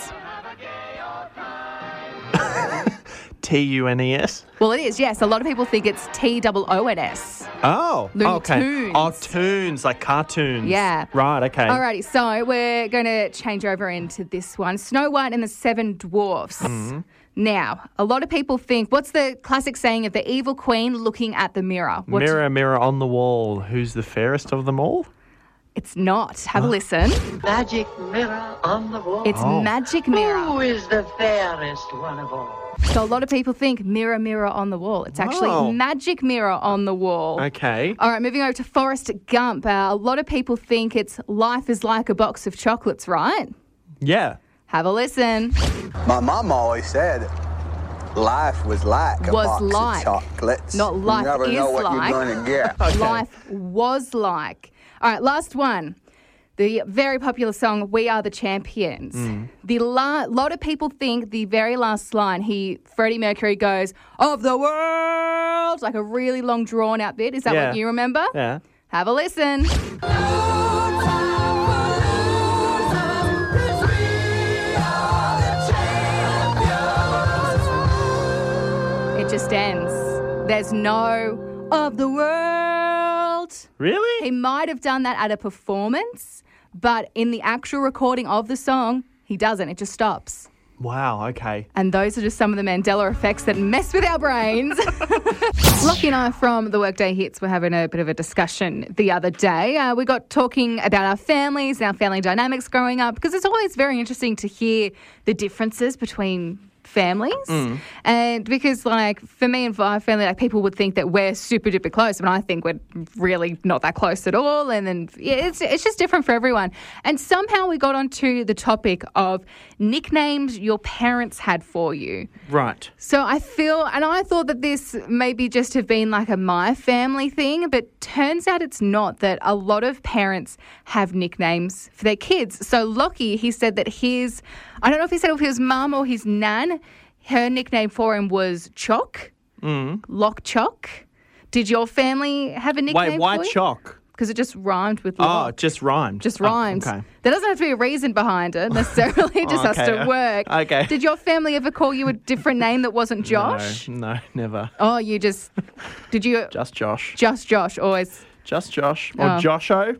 T U N E S? Well, it is, yes. A lot of people think it's T O O N S. Oh, Looney okay. Tunes. Oh, tunes, like cartoons. Yeah. Right, okay. Alrighty, so we're going to change over into this one. Snow White and the Seven Dwarfs. Mhm. Now, a lot of people think, what's the classic saying of the evil queen looking at the mirror? What do- Mirror, mirror on the wall, who's the fairest of them all? It's not. Have a listen. Magic mirror on the wall. It's Oh. Magic Mirror. Who is the fairest one of all? So a lot of people think mirror, mirror on the wall. It's actually Oh. Magic Mirror on the wall. Okay. All right, moving over to Forrest Gump. Uh, a lot of people think it's life is like a box of chocolates, right? Yeah. Have a listen. My mom always said life was like a Was box like. of chocolates. Not life You never is know what like. you're going to get. Life was like. All right, last one. The very popular song, We Are the Champions. Mm. The la- lot of people think the very last line, he Freddie Mercury goes, of the world, like a really long drawn out bit. Is that Yeah. what you remember? Yeah. Have a listen. It just ends. There's no of the world. Really? He might have done that at a performance, but in the actual recording of the song, he doesn't. It just stops. Wow, okay. And those are just some of the Mandela effects that mess with our brains. Lockie and I from the Workday Hits were having a bit of a discussion the other day. Uh, we got talking about our families and our family dynamics growing up, because it's always very interesting to hear the differences between families. Mm. And because, like, for me and my family, like, people would think that we're super duper close, but I think we're really not that close at all. And then, yeah, it's, it's just different for everyone. And somehow we got onto the topic of nicknames your parents had for you. Right. So I feel, and I thought that this maybe just have been like a my family thing, but turns out it's not, that a lot of parents have nicknames for their kids. So Lockie, he said that his, I don't know if he said if his mum or his nan, her nickname for him was Choc, Mm. Lock Choc. Did your family have a nickname Wait, why for you? Choc? Because it just rhymed with Oh, lock. it just rhymed. Just Oh, rhymes. okay. There doesn't have to be a reason behind it necessarily. It just Okay. has to work. Okay. Did your family ever call you a different name that wasn't Josh? No, no, never. Oh, you just did you Just Josh. just Josh always? Just Josh. Or Oh. Josho.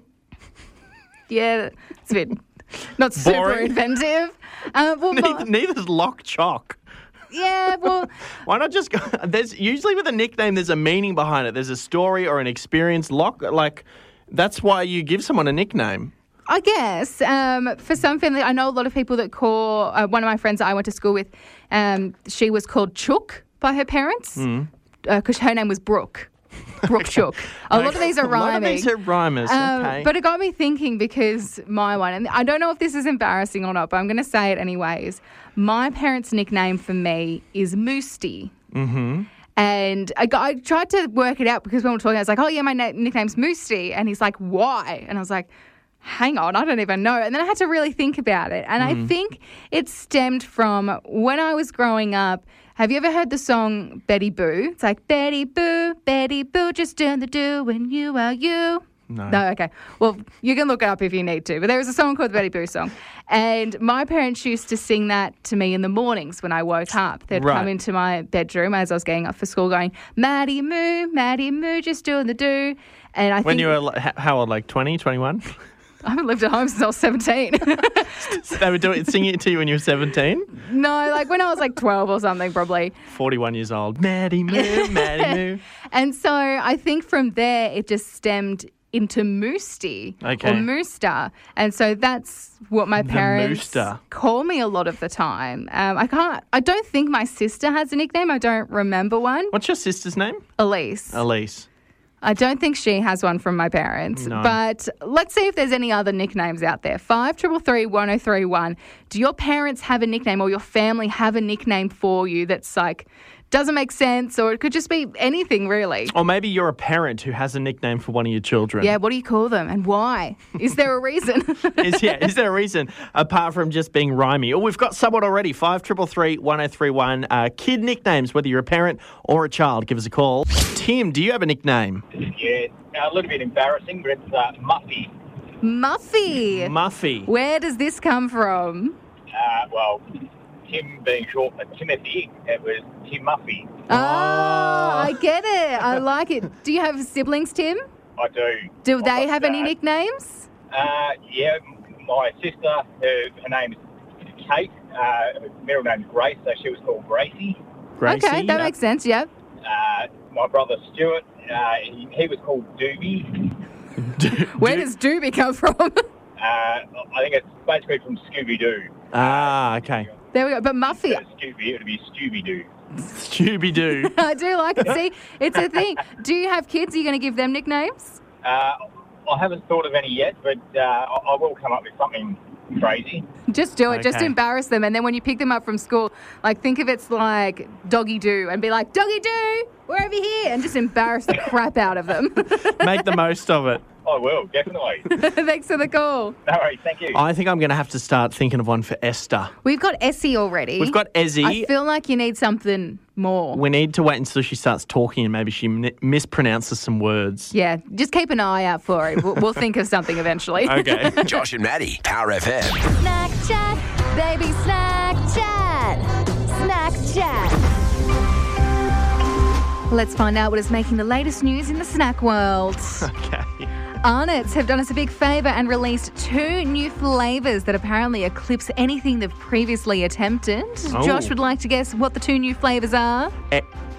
Yeah, it's a bit not super Boring. inventive. Uh, well, my- Neither, neither's Lock Chock. yeah, well, Why not just go? There's usually with a nickname, there's a meaning behind it. There's a story or an experience. Lock, like, that's why you give someone a nickname. I guess um, for some family, I know a lot of people that call. Uh, one of my friends that I went to school with, um, she was called Chook by her parents Mm. because her name was Brooke. Brooke Chook. A lot of these are A lot of rhyming. these are rhymers. Um, okay. But it got me thinking, because my one, and I don't know if this is embarrassing or not, but I'm going to say it anyways. My parents' nickname for me is Moosty. Mm-hmm. And I, got, I tried to work it out, because when we were talking, I was like, oh, yeah, my na- nickname's Moosty. And he's like, why? And I was like, hang on, I don't even know. And then I had to really think about it. And I Mm. think it stemmed from when I was growing up. Have you ever heard the song Betty Boo? It's like, Betty Boo, Betty Boo, just doing the do when you are you. No. No, okay. Well, you can look it up if you need to. But there was a song called the Betty Boo song. And my parents used to sing that to me in the mornings when I woke up. They'd Right. come into my bedroom as I was getting up for school going, Maddie Moo, Maddie Moo, just doing the do. And I when think you were, li- h- how old, like twenty, twenty-one? I haven't lived at home since I was seventeen. They were doing, singing it to you when you were seventeen? No, like when I was like twelve or something, probably. forty-one years old. Maddie Moo, Maddie Moo. And so I think from there it just stemmed into Moosty Okay. or Mooster. And so that's what my The parents Mooster. call me a lot of the time. Um, I can't, I don't think my sister has a nickname. I don't remember one. What's your sister's name? Elise. Elise. I don't think she has one from my parents. No. But let's see if there's any other nicknames out there. Five triple three one oh three one. Do your parents have a nickname, or your family have a nickname for you that's like doesn't make sense, or it could just be anything, really. Or maybe you're a parent who has a nickname for one of your children. Yeah, what do you call them and why? Is there a reason? is, yeah, is there a reason apart from just being rhymey? Oh, we've got someone already. five three three, one oh three one. Uh, kid nicknames, whether you're a parent or a child, give us a call. Tim, do you have a nickname? Yeah, a little bit embarrassing, but it's uh, Muffy. Muffy. Muffy. Where does this come from? Uh, well, Tim being short for Timothy, it was Tim Muffy. Oh, I get it. I like it. Do you have siblings, Tim? I do. Do I've they got, have any uh, nicknames? Uh, yeah, my sister, her, her name's Kate. Uh, her middle name's Grace, so she was called Gracie. Gracie. Okay, that makes sense, yep. Uh, my brother Stuart, uh, he, he was called Doobie. Where does Doobie come from? Uh, I think it's basically from Scooby-Doo. Ah, okay. There we go. But Muffy. Instead of Scooby, it would be Scooby-Doo. Scooby-Doo. I do like it. See, it's a thing. Do you have kids? Are you going to give them nicknames? Uh, I haven't thought of any yet, but uh, I, I will come up with something crazy. Just do it. Just Okay. embarrass them. And then when you pick them up from school, like think of it's like Doggy Doo and be like, Doggy Doo, we're over here. And just embarrass the crap out of them. Make the most of it. I will, definitely. Thanks for the call. No worries, thank you. I think I'm going to have to start thinking of one for Esther. We've got Essie already. We've got Ezzy. I feel like you need something more. We need to wait until she starts talking and maybe she mi- mispronounces some words. Yeah, just keep an eye out for it. We'll, we'll think of something eventually. Okay. Josh and Maddie, Power F M. Snack chat, baby, snack chat. Snack chat. Let's find out what is making the latest news in the snack world. Okay. Arnott's have done us a big favour and released two new flavours that apparently eclipse anything they've previously attempted. Oh. Josh would like to guess what the two new flavours are. Eh,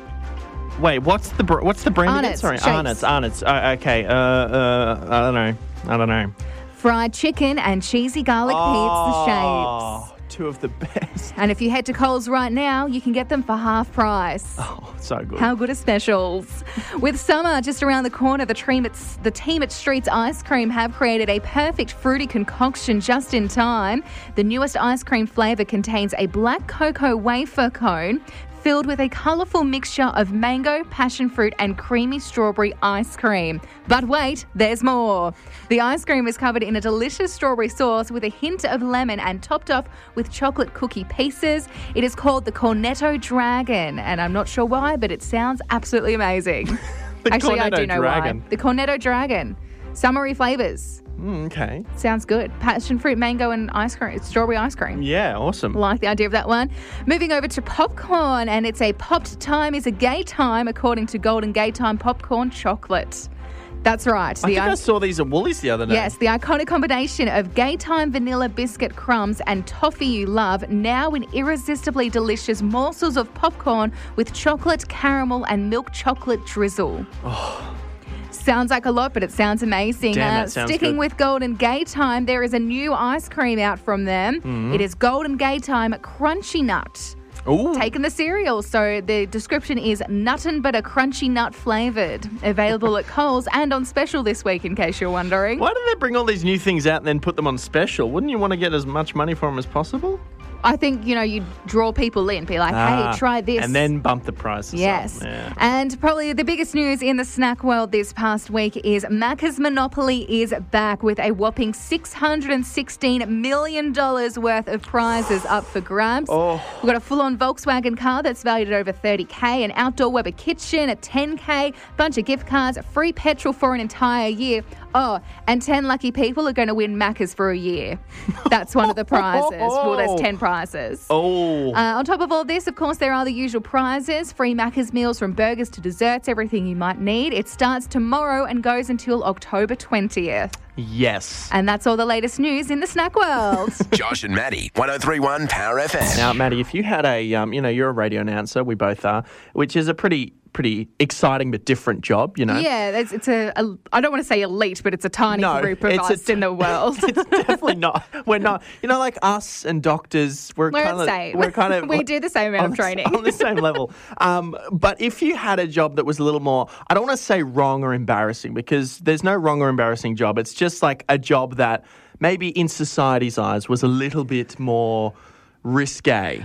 wait, what's the br- what's the brand again? Arnott's, Sorry, Shapes. Arnott's. Arnott's. Uh, okay. Uh, uh, I don't know. I don't know. Fried chicken and cheesy garlic Oh, pizza shapes. two of the best. And if you head to Coles right now, you can get them for half price. Oh, so good. How good are specials? With summer just around the corner, the team at, the team at Streets Ice Cream have created a perfect fruity concoction just in time. The newest ice cream flavour contains a black cocoa wafer cone filled with a colourful mixture of mango, passion fruit and creamy strawberry ice cream. But wait, there's more. The ice cream is covered in a delicious strawberry sauce with a hint of lemon and topped off with chocolate cookie pieces. It is called the Cornetto Dragon, and I'm not sure why, but it sounds absolutely amazing. The Actually, I Cornetto do know Dragon. why. The Cornetto Dragon. Summery flavours. Mm, okay. Sounds good. Passion fruit, mango and ice cream, strawberry ice cream. Yeah, awesome. Like the idea of that one. Moving over to popcorn, and it's a popped time is a gay time according to Golden Gay Time popcorn chocolate. That's right. I The think I i- saw these at Woolies the other day. Yes, the iconic combination of Gay Time vanilla biscuit crumbs and toffee you love, now in irresistibly delicious morsels of popcorn with chocolate, caramel and milk chocolate drizzle. Oh. Sounds like a lot, but it sounds amazing. Damn, Uh, that sounds sticking good. with Golden Gay Time, there is a new ice cream out from them. Mhm. It is Golden Gay Time Crunchy Nut. Ooh. Taking the cereal, so the description is nuttin' but a crunchy nut flavoured. Available at Coles and on special this week, in case you're wondering. Why do they bring all these new things out and then put them on special? Wouldn't you want to get as much money for them as possible? I think, you know, you draw people in, be like, Ah, hey, try this. And then bump the prices up. Yes. Yeah. And probably the biggest news in the snack world this past week is Macca's Monopoly is back with a whopping six hundred sixteen million dollars worth of prizes up for grabs. Oh. We've got a full-on Volkswagen car that's valued at over thirty K, an outdoor Weber kitchen at ten K, bunch of gift cards, free petrol for an entire year. Oh, and ten lucky people are going to win Macca's for a year. That's one of the prizes. Well, there's ten prizes. Oh. Uh, on top of all this, of course, there are the usual prizes, free Macca's meals from burgers to desserts, everything you might need. It starts tomorrow and goes until October twentieth. Yes. And that's all the latest news in the snack world. Josh and Maddie, one oh three one Power F M. Now, Maddie, if you had a, um, you know, you're a radio announcer, we both are, which is a pretty, pretty exciting but different job, you know. Yeah, it's, it's a, a, I don't want to say elite, but it's a tiny No, group of it's a us in the world. It's definitely not. We're not. You know, like us and doctors, we're, We're kind the of, same. we're kind of, We do the same amount on of the- training. on the same level. Um, but if you had a job that was a little more, I don't want to say wrong or embarrassing, because there's no wrong or embarrassing job. It's just like a job that maybe in society's eyes was a little bit more risque.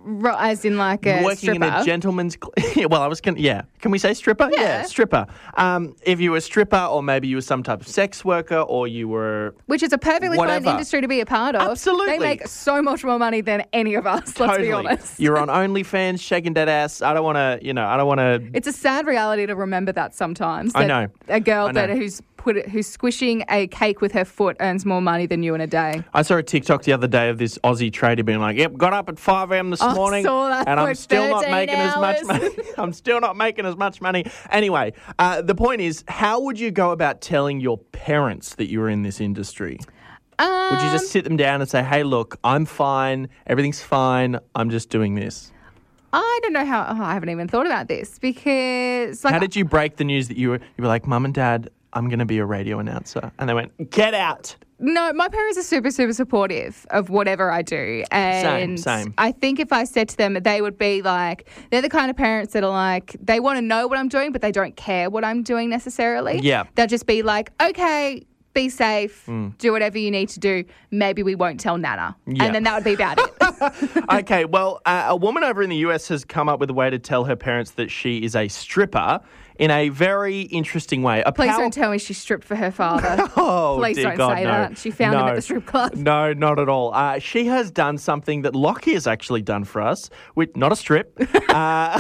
Right, as in like a Working stripper. in a gentleman's... Cl- well, I was going to... Yeah. Can we say stripper? Yeah. stripper. Um, if you were a stripper or maybe you were some type of sex worker or you were... Which is a perfectly Whatever. fun industry to be a part of. Absolutely. They make so much more money than any of us, let's be honest. You're on OnlyFans, shaking that ass. I don't want to, you know, I don't want to... It's a sad reality to remember that sometimes. I that know. A girl I know. that who's put it, who's squishing a cake with her foot earns more money than you in a day. I saw a TikTok the other day of this Aussie trader being like, yep, got up at five a.m. this I morning saw that. and I'm Worked still not thirteen making as much hours." money. I'm still not making as much money. Anyway, uh, the point is, how would you go about telling your parents that you were in this industry? Um, Would you just sit them down and say, hey, look, I'm fine. Everything's fine. I'm just doing this. I don't know how. Oh, I haven't even thought about this because. Like, How did you break the news that you were, you were like, Mum and Dad, I'm going to be a radio announcer? And they went, get out. No, my parents are super, super supportive of whatever I do. And Same, same. I think if I said to them, they would be like, they're the kind of parents that are like, they want to know what I'm doing, but they don't care what I'm doing necessarily. Yeah. They'll just be like, okay, be safe, Mm. do whatever you need to do. Maybe we won't tell Nana. Yeah. And then that would be about it. Okay, well, uh, a woman over in the U S has come up with a way to tell her parents that she is a stripper in a very interesting way. A Please power- don't tell me she stripped for her father. Oh, Please dear don't God, say no. that. She found him No. at the strip club. No, not at all. Uh, she has done something that Lockie has actually done for us, with not a strip. uh,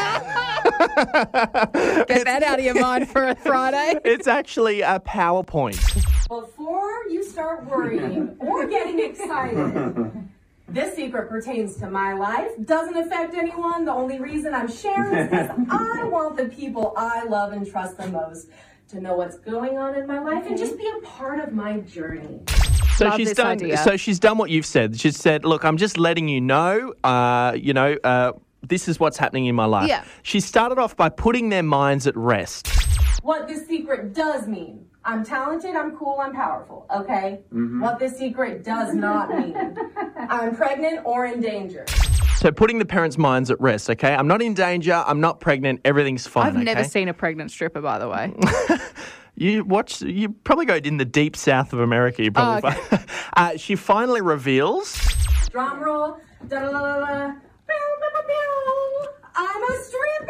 Get that out of your mind for a Friday. it's actually a PowerPoint. Before you start worrying or getting excited, this secret pertains to my life, doesn't affect anyone. The only reason I'm sharing is because I want the people I love and trust the most to know what's going on in my life and just be a part of my journey. So Love she's this done. idea. So she's done what you've said. She's said, "Look, I'm just letting you know. Uh, you know, uh, this is what's happening in my life." Yeah. She started off by putting their minds at rest. What this secret does mean. I'm talented, I'm cool, I'm powerful, okay? Mhm. What this secret does not mean. I'm pregnant or in danger. So putting the parents' minds at rest. Okay, I'm not in danger. I'm not pregnant. Everything's fine. I've okay? never seen a pregnant stripper, by the way. You watch. You probably go in the deep south of America. You probably. Oh, okay. find- uh, she finally reveals. Drum roll. Da-da-da-da-da. Bow, bow, bow, bow. I'm a stripper!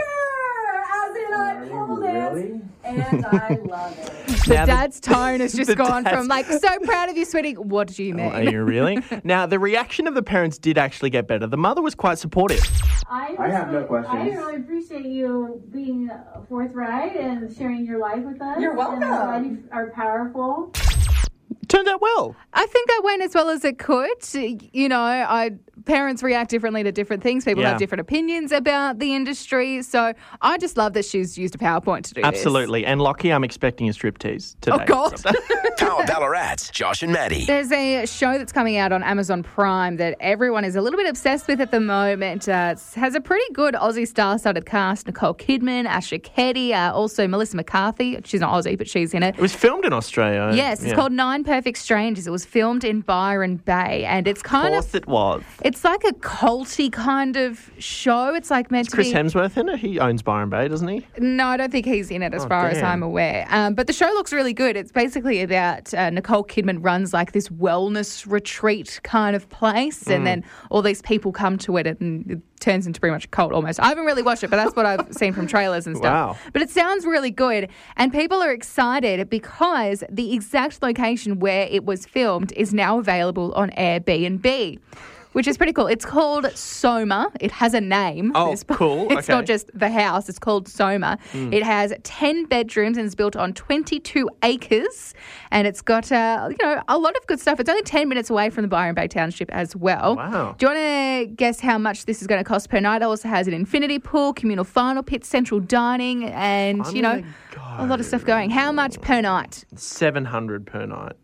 As in I pole dance. And I love it. The Now the- dad's tone has just the gone dad's- from like, so proud of you, sweetie. What do you mean? Oh, are you really? Now the reaction of the parents did actually get better. The mother was quite supportive. I, I have no really- questions. I really appreciate you being forthright and sharing your life with us. You're welcome. And I'm glad you are powerful. Turned out well. I think that went as well as it could. You know, I parents react differently to different things. People Yeah. have different opinions about the industry. So I just love that she's used a PowerPoint to do this. Absolutely. And Lockie, I'm expecting a striptease today. Oh, God. Power Ballarat, Josh and Maddie. There's a show that's coming out on Amazon Prime that everyone is a little bit obsessed with at the moment. Uh, it has a pretty good Aussie star-studded cast. Nicole Kidman, Asha Keddy, uh, also Melissa McCarthy. She's not Aussie, but she's in it. It was filmed in Australia. Yes, it's Yeah. called Nine Perfect Strangers. It was filmed in Byron Bay, and it's Of kind course of it was. it's like a culty kind of show. It's like meant Is to Chris be. Hemsworth in it? He owns Byron Bay, doesn't he? No, I don't think he's in it as Oh, far as damn. I'm aware. Um, but the show looks really good. It's basically about uh, Nicole Kidman runs like this wellness retreat kind of place, Mm. and then all these people come to it, and it turns into pretty much a cult almost. I haven't really watched it, but that's what I've seen from trailers and stuff. Wow. But it sounds really good, and people are excited because the exact location where it was filmed is now available on Airbnb. Which is pretty cool. It's called Soma. It has a name. Oh, It's- cool. It's Okay. not just the house. It's called Soma. Mm. It has ten bedrooms and it's built on twenty-two acres. And it's got, uh, you know, a lot of good stuff. It's only ten minutes away from the Byron Bay Township as well. Wow. Do you want to guess how much this is going to cost per night? It also has an infinity pool, communal final pit, central dining, and, I'm you know, gonna a lot of stuff going. How much per night? seven hundred per night.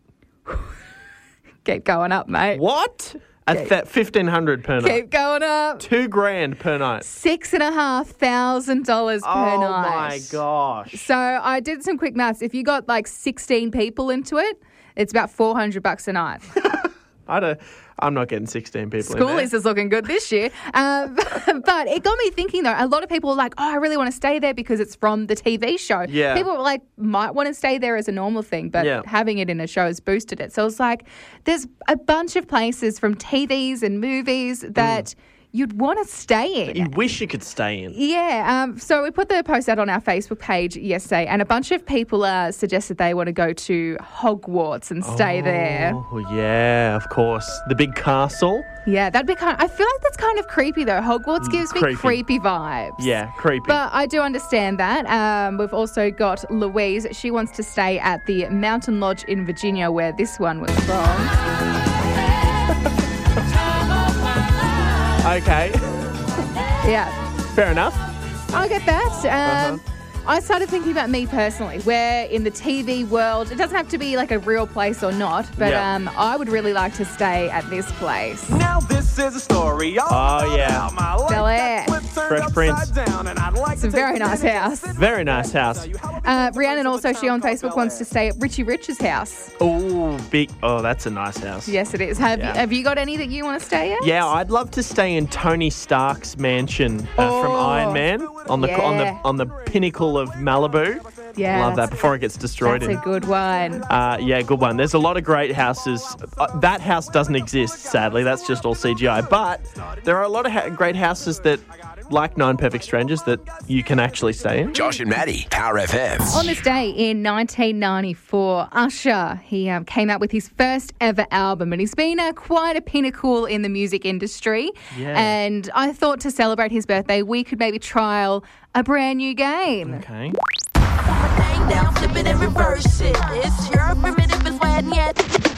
Keep going up, mate. What? At th- fifteen hundred per night. Keep going up. Two grand per night. Six and a half thousand dollars per oh night. my gosh. So I did some quick maths. If you got like sixteen people into it, it's about four hundred bucks a night. I don't, I'm not getting sixteen people in there. Schoolies is looking good this year. Um, but it got me thinking, though. A lot of people were like, oh, I really want to stay there because it's from the T V show. Yeah. People were like, might want to stay there as a normal thing, but Yeah. having it in a show has boosted it. So it's like, there's a bunch of places from T Vs and movies that you'd want to stay in. You wish you could stay in. Yeah, um, so we put the post out on our Facebook page yesterday, and a bunch of people uh, suggested they want to go to Hogwarts and stay oh, there. Oh, yeah, of course. The big castle. Yeah, that'd be kind of, I feel like that's kind of creepy, though. Hogwarts gives me creepy. creepy vibes. Yeah, creepy. But I do understand that. Um, we've also got Louise. She wants to stay at the Mountain Lodge in Virginia, where this one was from. Okay. Yeah. Fair enough. I get that. Um, Uh-huh. I started thinking about me personally, where in the T V world, it doesn't have to be like a real place or not, but Yeah. um, I would really like to stay at this place. Now this is a story. Oh, yeah. Bel Air. Fresh Prince. It's a very nice house. Very nice house. Uh, Rhiannon also, she on Facebook wants to stay at Richie Rich's house. Oh, big. Oh, that's a nice house. Yes, it is. Have, Yeah. you, have you got any that you want to stay at? Yeah, I'd love to stay in Tony Stark's mansion uh, from Oh, Iron Man on the on the yeah. on the pinnacle of Malibu. Yeah, Love that that's- before it gets destroyed. That's in. a good one. Uh, yeah, good one. There's a lot of great houses. Uh, that house doesn't exist, sadly. That's just all C G I. But there are a lot of ha- great houses that, like Nine Perfect Strangers, that you can actually stay in. Josh and Maddie, Power F M. On this day in nineteen ninety-four, Usher, he um, came out with his first ever album, and he's been uh, quite a pinnacle in the music industry. Yeah. And I thought to celebrate his birthday, we could maybe trial a brand new game. Okay. Down, flip it and reverse it. It's your primitive is when yet.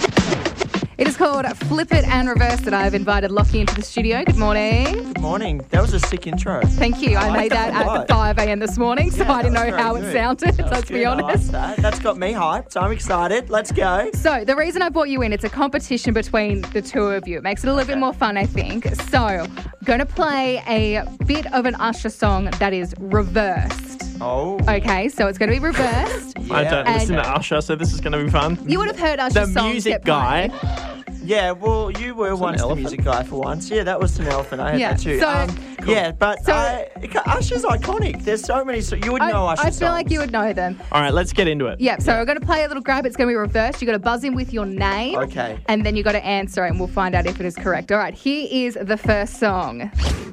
It is called Flip It and Reverse It. I've invited Lockie into the studio. Good morning. Good morning. That was a sick intro. Thank you. I, I made like that that a at lot. five a.m. this morning, so Yeah, I didn't that know was how very it good. sounded, That was let's be good. I like honest. that. That's got me hyped, so I'm excited. Let's go. So, the reason I brought you in, it's a competition between the two of you. It makes it a little bit more fun, I think. So, I'm going to play a bit of an Usher song that is reversed. Oh. Okay, so it's going to be reversed. I don't And listen to Usher, so this is going to be fun. You would have heard Usher's The songs music get guy. played. Yeah, well, you were once the music guy for once. Yeah, that was an elephant. I had Yeah, that too. so- um, Yeah, but So- I, Usher's iconic. There's so many. So you would I, know Usher I feel songs. like you would know them. All right, let's get into it. Yep, so we're going to play a little grab. It's going to be reversed. You've got to buzz in with your name. Okay. And then you've got to answer it, and we'll find out if it is correct. All right, here is the first song.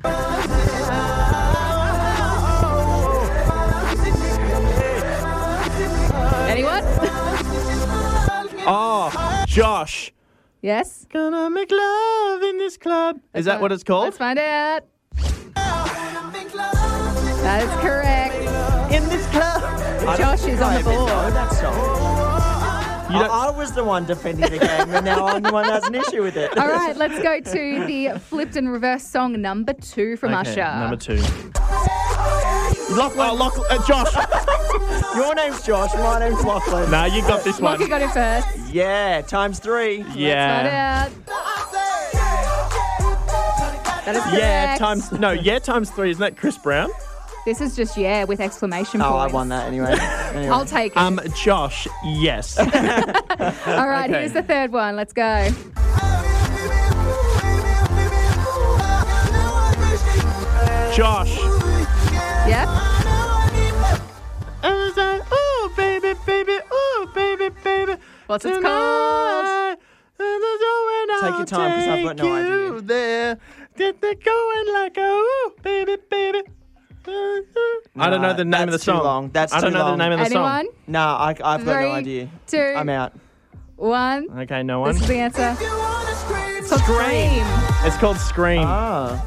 Anyone? Oh, Josh. Yes? Gonna make love in this club. Is that what it's called? Let's find out. That is correct. In this club. Josh is on the board. That song. You I, don't- I was the one defending the game, and now I'm the one that has an issue with it. All right, let's go to the flipped and reversed song number two from Okay, Usher. number two. Lachlan, uh, Lachlan, uh, Josh. Your name's Josh, my name's Lachlan. No, you got this one. Lockie got it first. Yeah, times three. Yeah. Find out. That is correct. Yeah, times no, yeah, times three. Isn't that Chris Brown? This is just yeah with exclamation Oh, points. I won that anyway. anyway. I'll take it. Um, Josh, yes. All right, okay. here's the third one. Let's go. Josh. Yep. Oh, baby, baby, oh, baby, baby. What's it called? Take your time, 'cause I've got no idea. idea. There, get the going like a ooh, baby, baby. I don't know the name of the that's too song. long. That's I don't too know long. the name of the Anyone? song. No, I, I've got Three, no idea. two, I'm out. one. Okay, no one. This is the answer. It's called Scream. It's called Scream. Ah.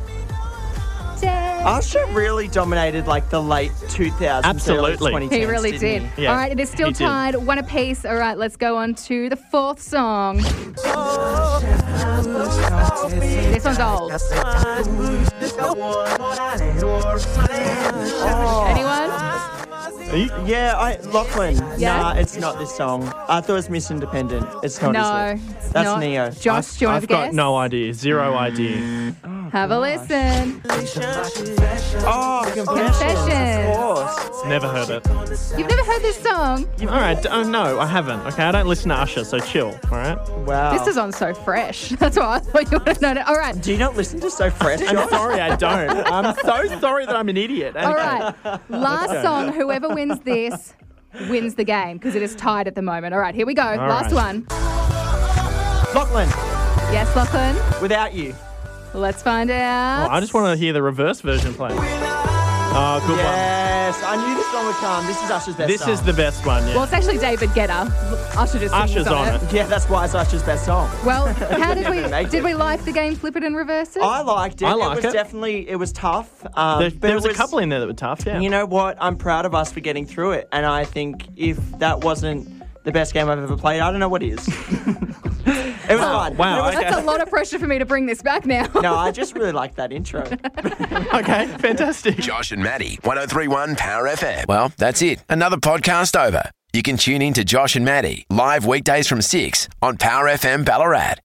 Usher really dominated like the late two thousands. Absolutely. early twenty tens, He really didn't did. He? Yeah, All right, it is still he did. tied, one apiece. All right, let's go on to the fourth song. This one's old. Anyone? Are you- Yeah, I Lachlan. Yeah? Nah, it's not this song. I thought it was Miss Independent. It's not. No, is it? it's That's not. Neo. Josh, do you want I've to got guess? no idea. Zero idea. Have a listen. Oh, Confessions. Confessions. Of course. Never heard it. You've never heard this song? All right. d- Oh, no, I haven't. Okay, I don't listen to Usher, so chill. All right. Wow. This is on So Fresh. That's why I thought you would have known it. All right. Do you not listen to So Fresh, I'm Josh? sorry, I don't. I'm so sorry that I'm an idiot. All Okay. right. Last go. song. Whoever wins this wins the game because it is tied at the moment. All right, here we go. Last right. one. Lachlan, Yes, Lachlan. Without You. Let's find Oh, out. I just want to hear the reverse version playing. Oh, good Yes, I knew this one would come. This is Usher's one. best This song. is the best one, yeah. Well, it's actually David Guetta. Usher just sings Usher's on it. Yeah, that's why it's Usher's best song. Well, how did we Make did it. we like the game Flip It and Reverse It? I liked it. I like it was it. definitely, it was tough. Um, there but there it was, a couple in there that were tough, yeah. You know what? I'm proud of us for getting through it. And I think if that wasn't the best game I've ever played, I don't know what is. It was Wow, fun. wow, It was- okay. That's a lot of pressure for me to bring this back now. No, I just really liked that intro. Okay, fantastic. Josh and Maddie, one oh three one Power F M. Well, that's it. Another podcast over. You can tune in to Josh and Maddie live weekdays from six on Power F M Ballarat.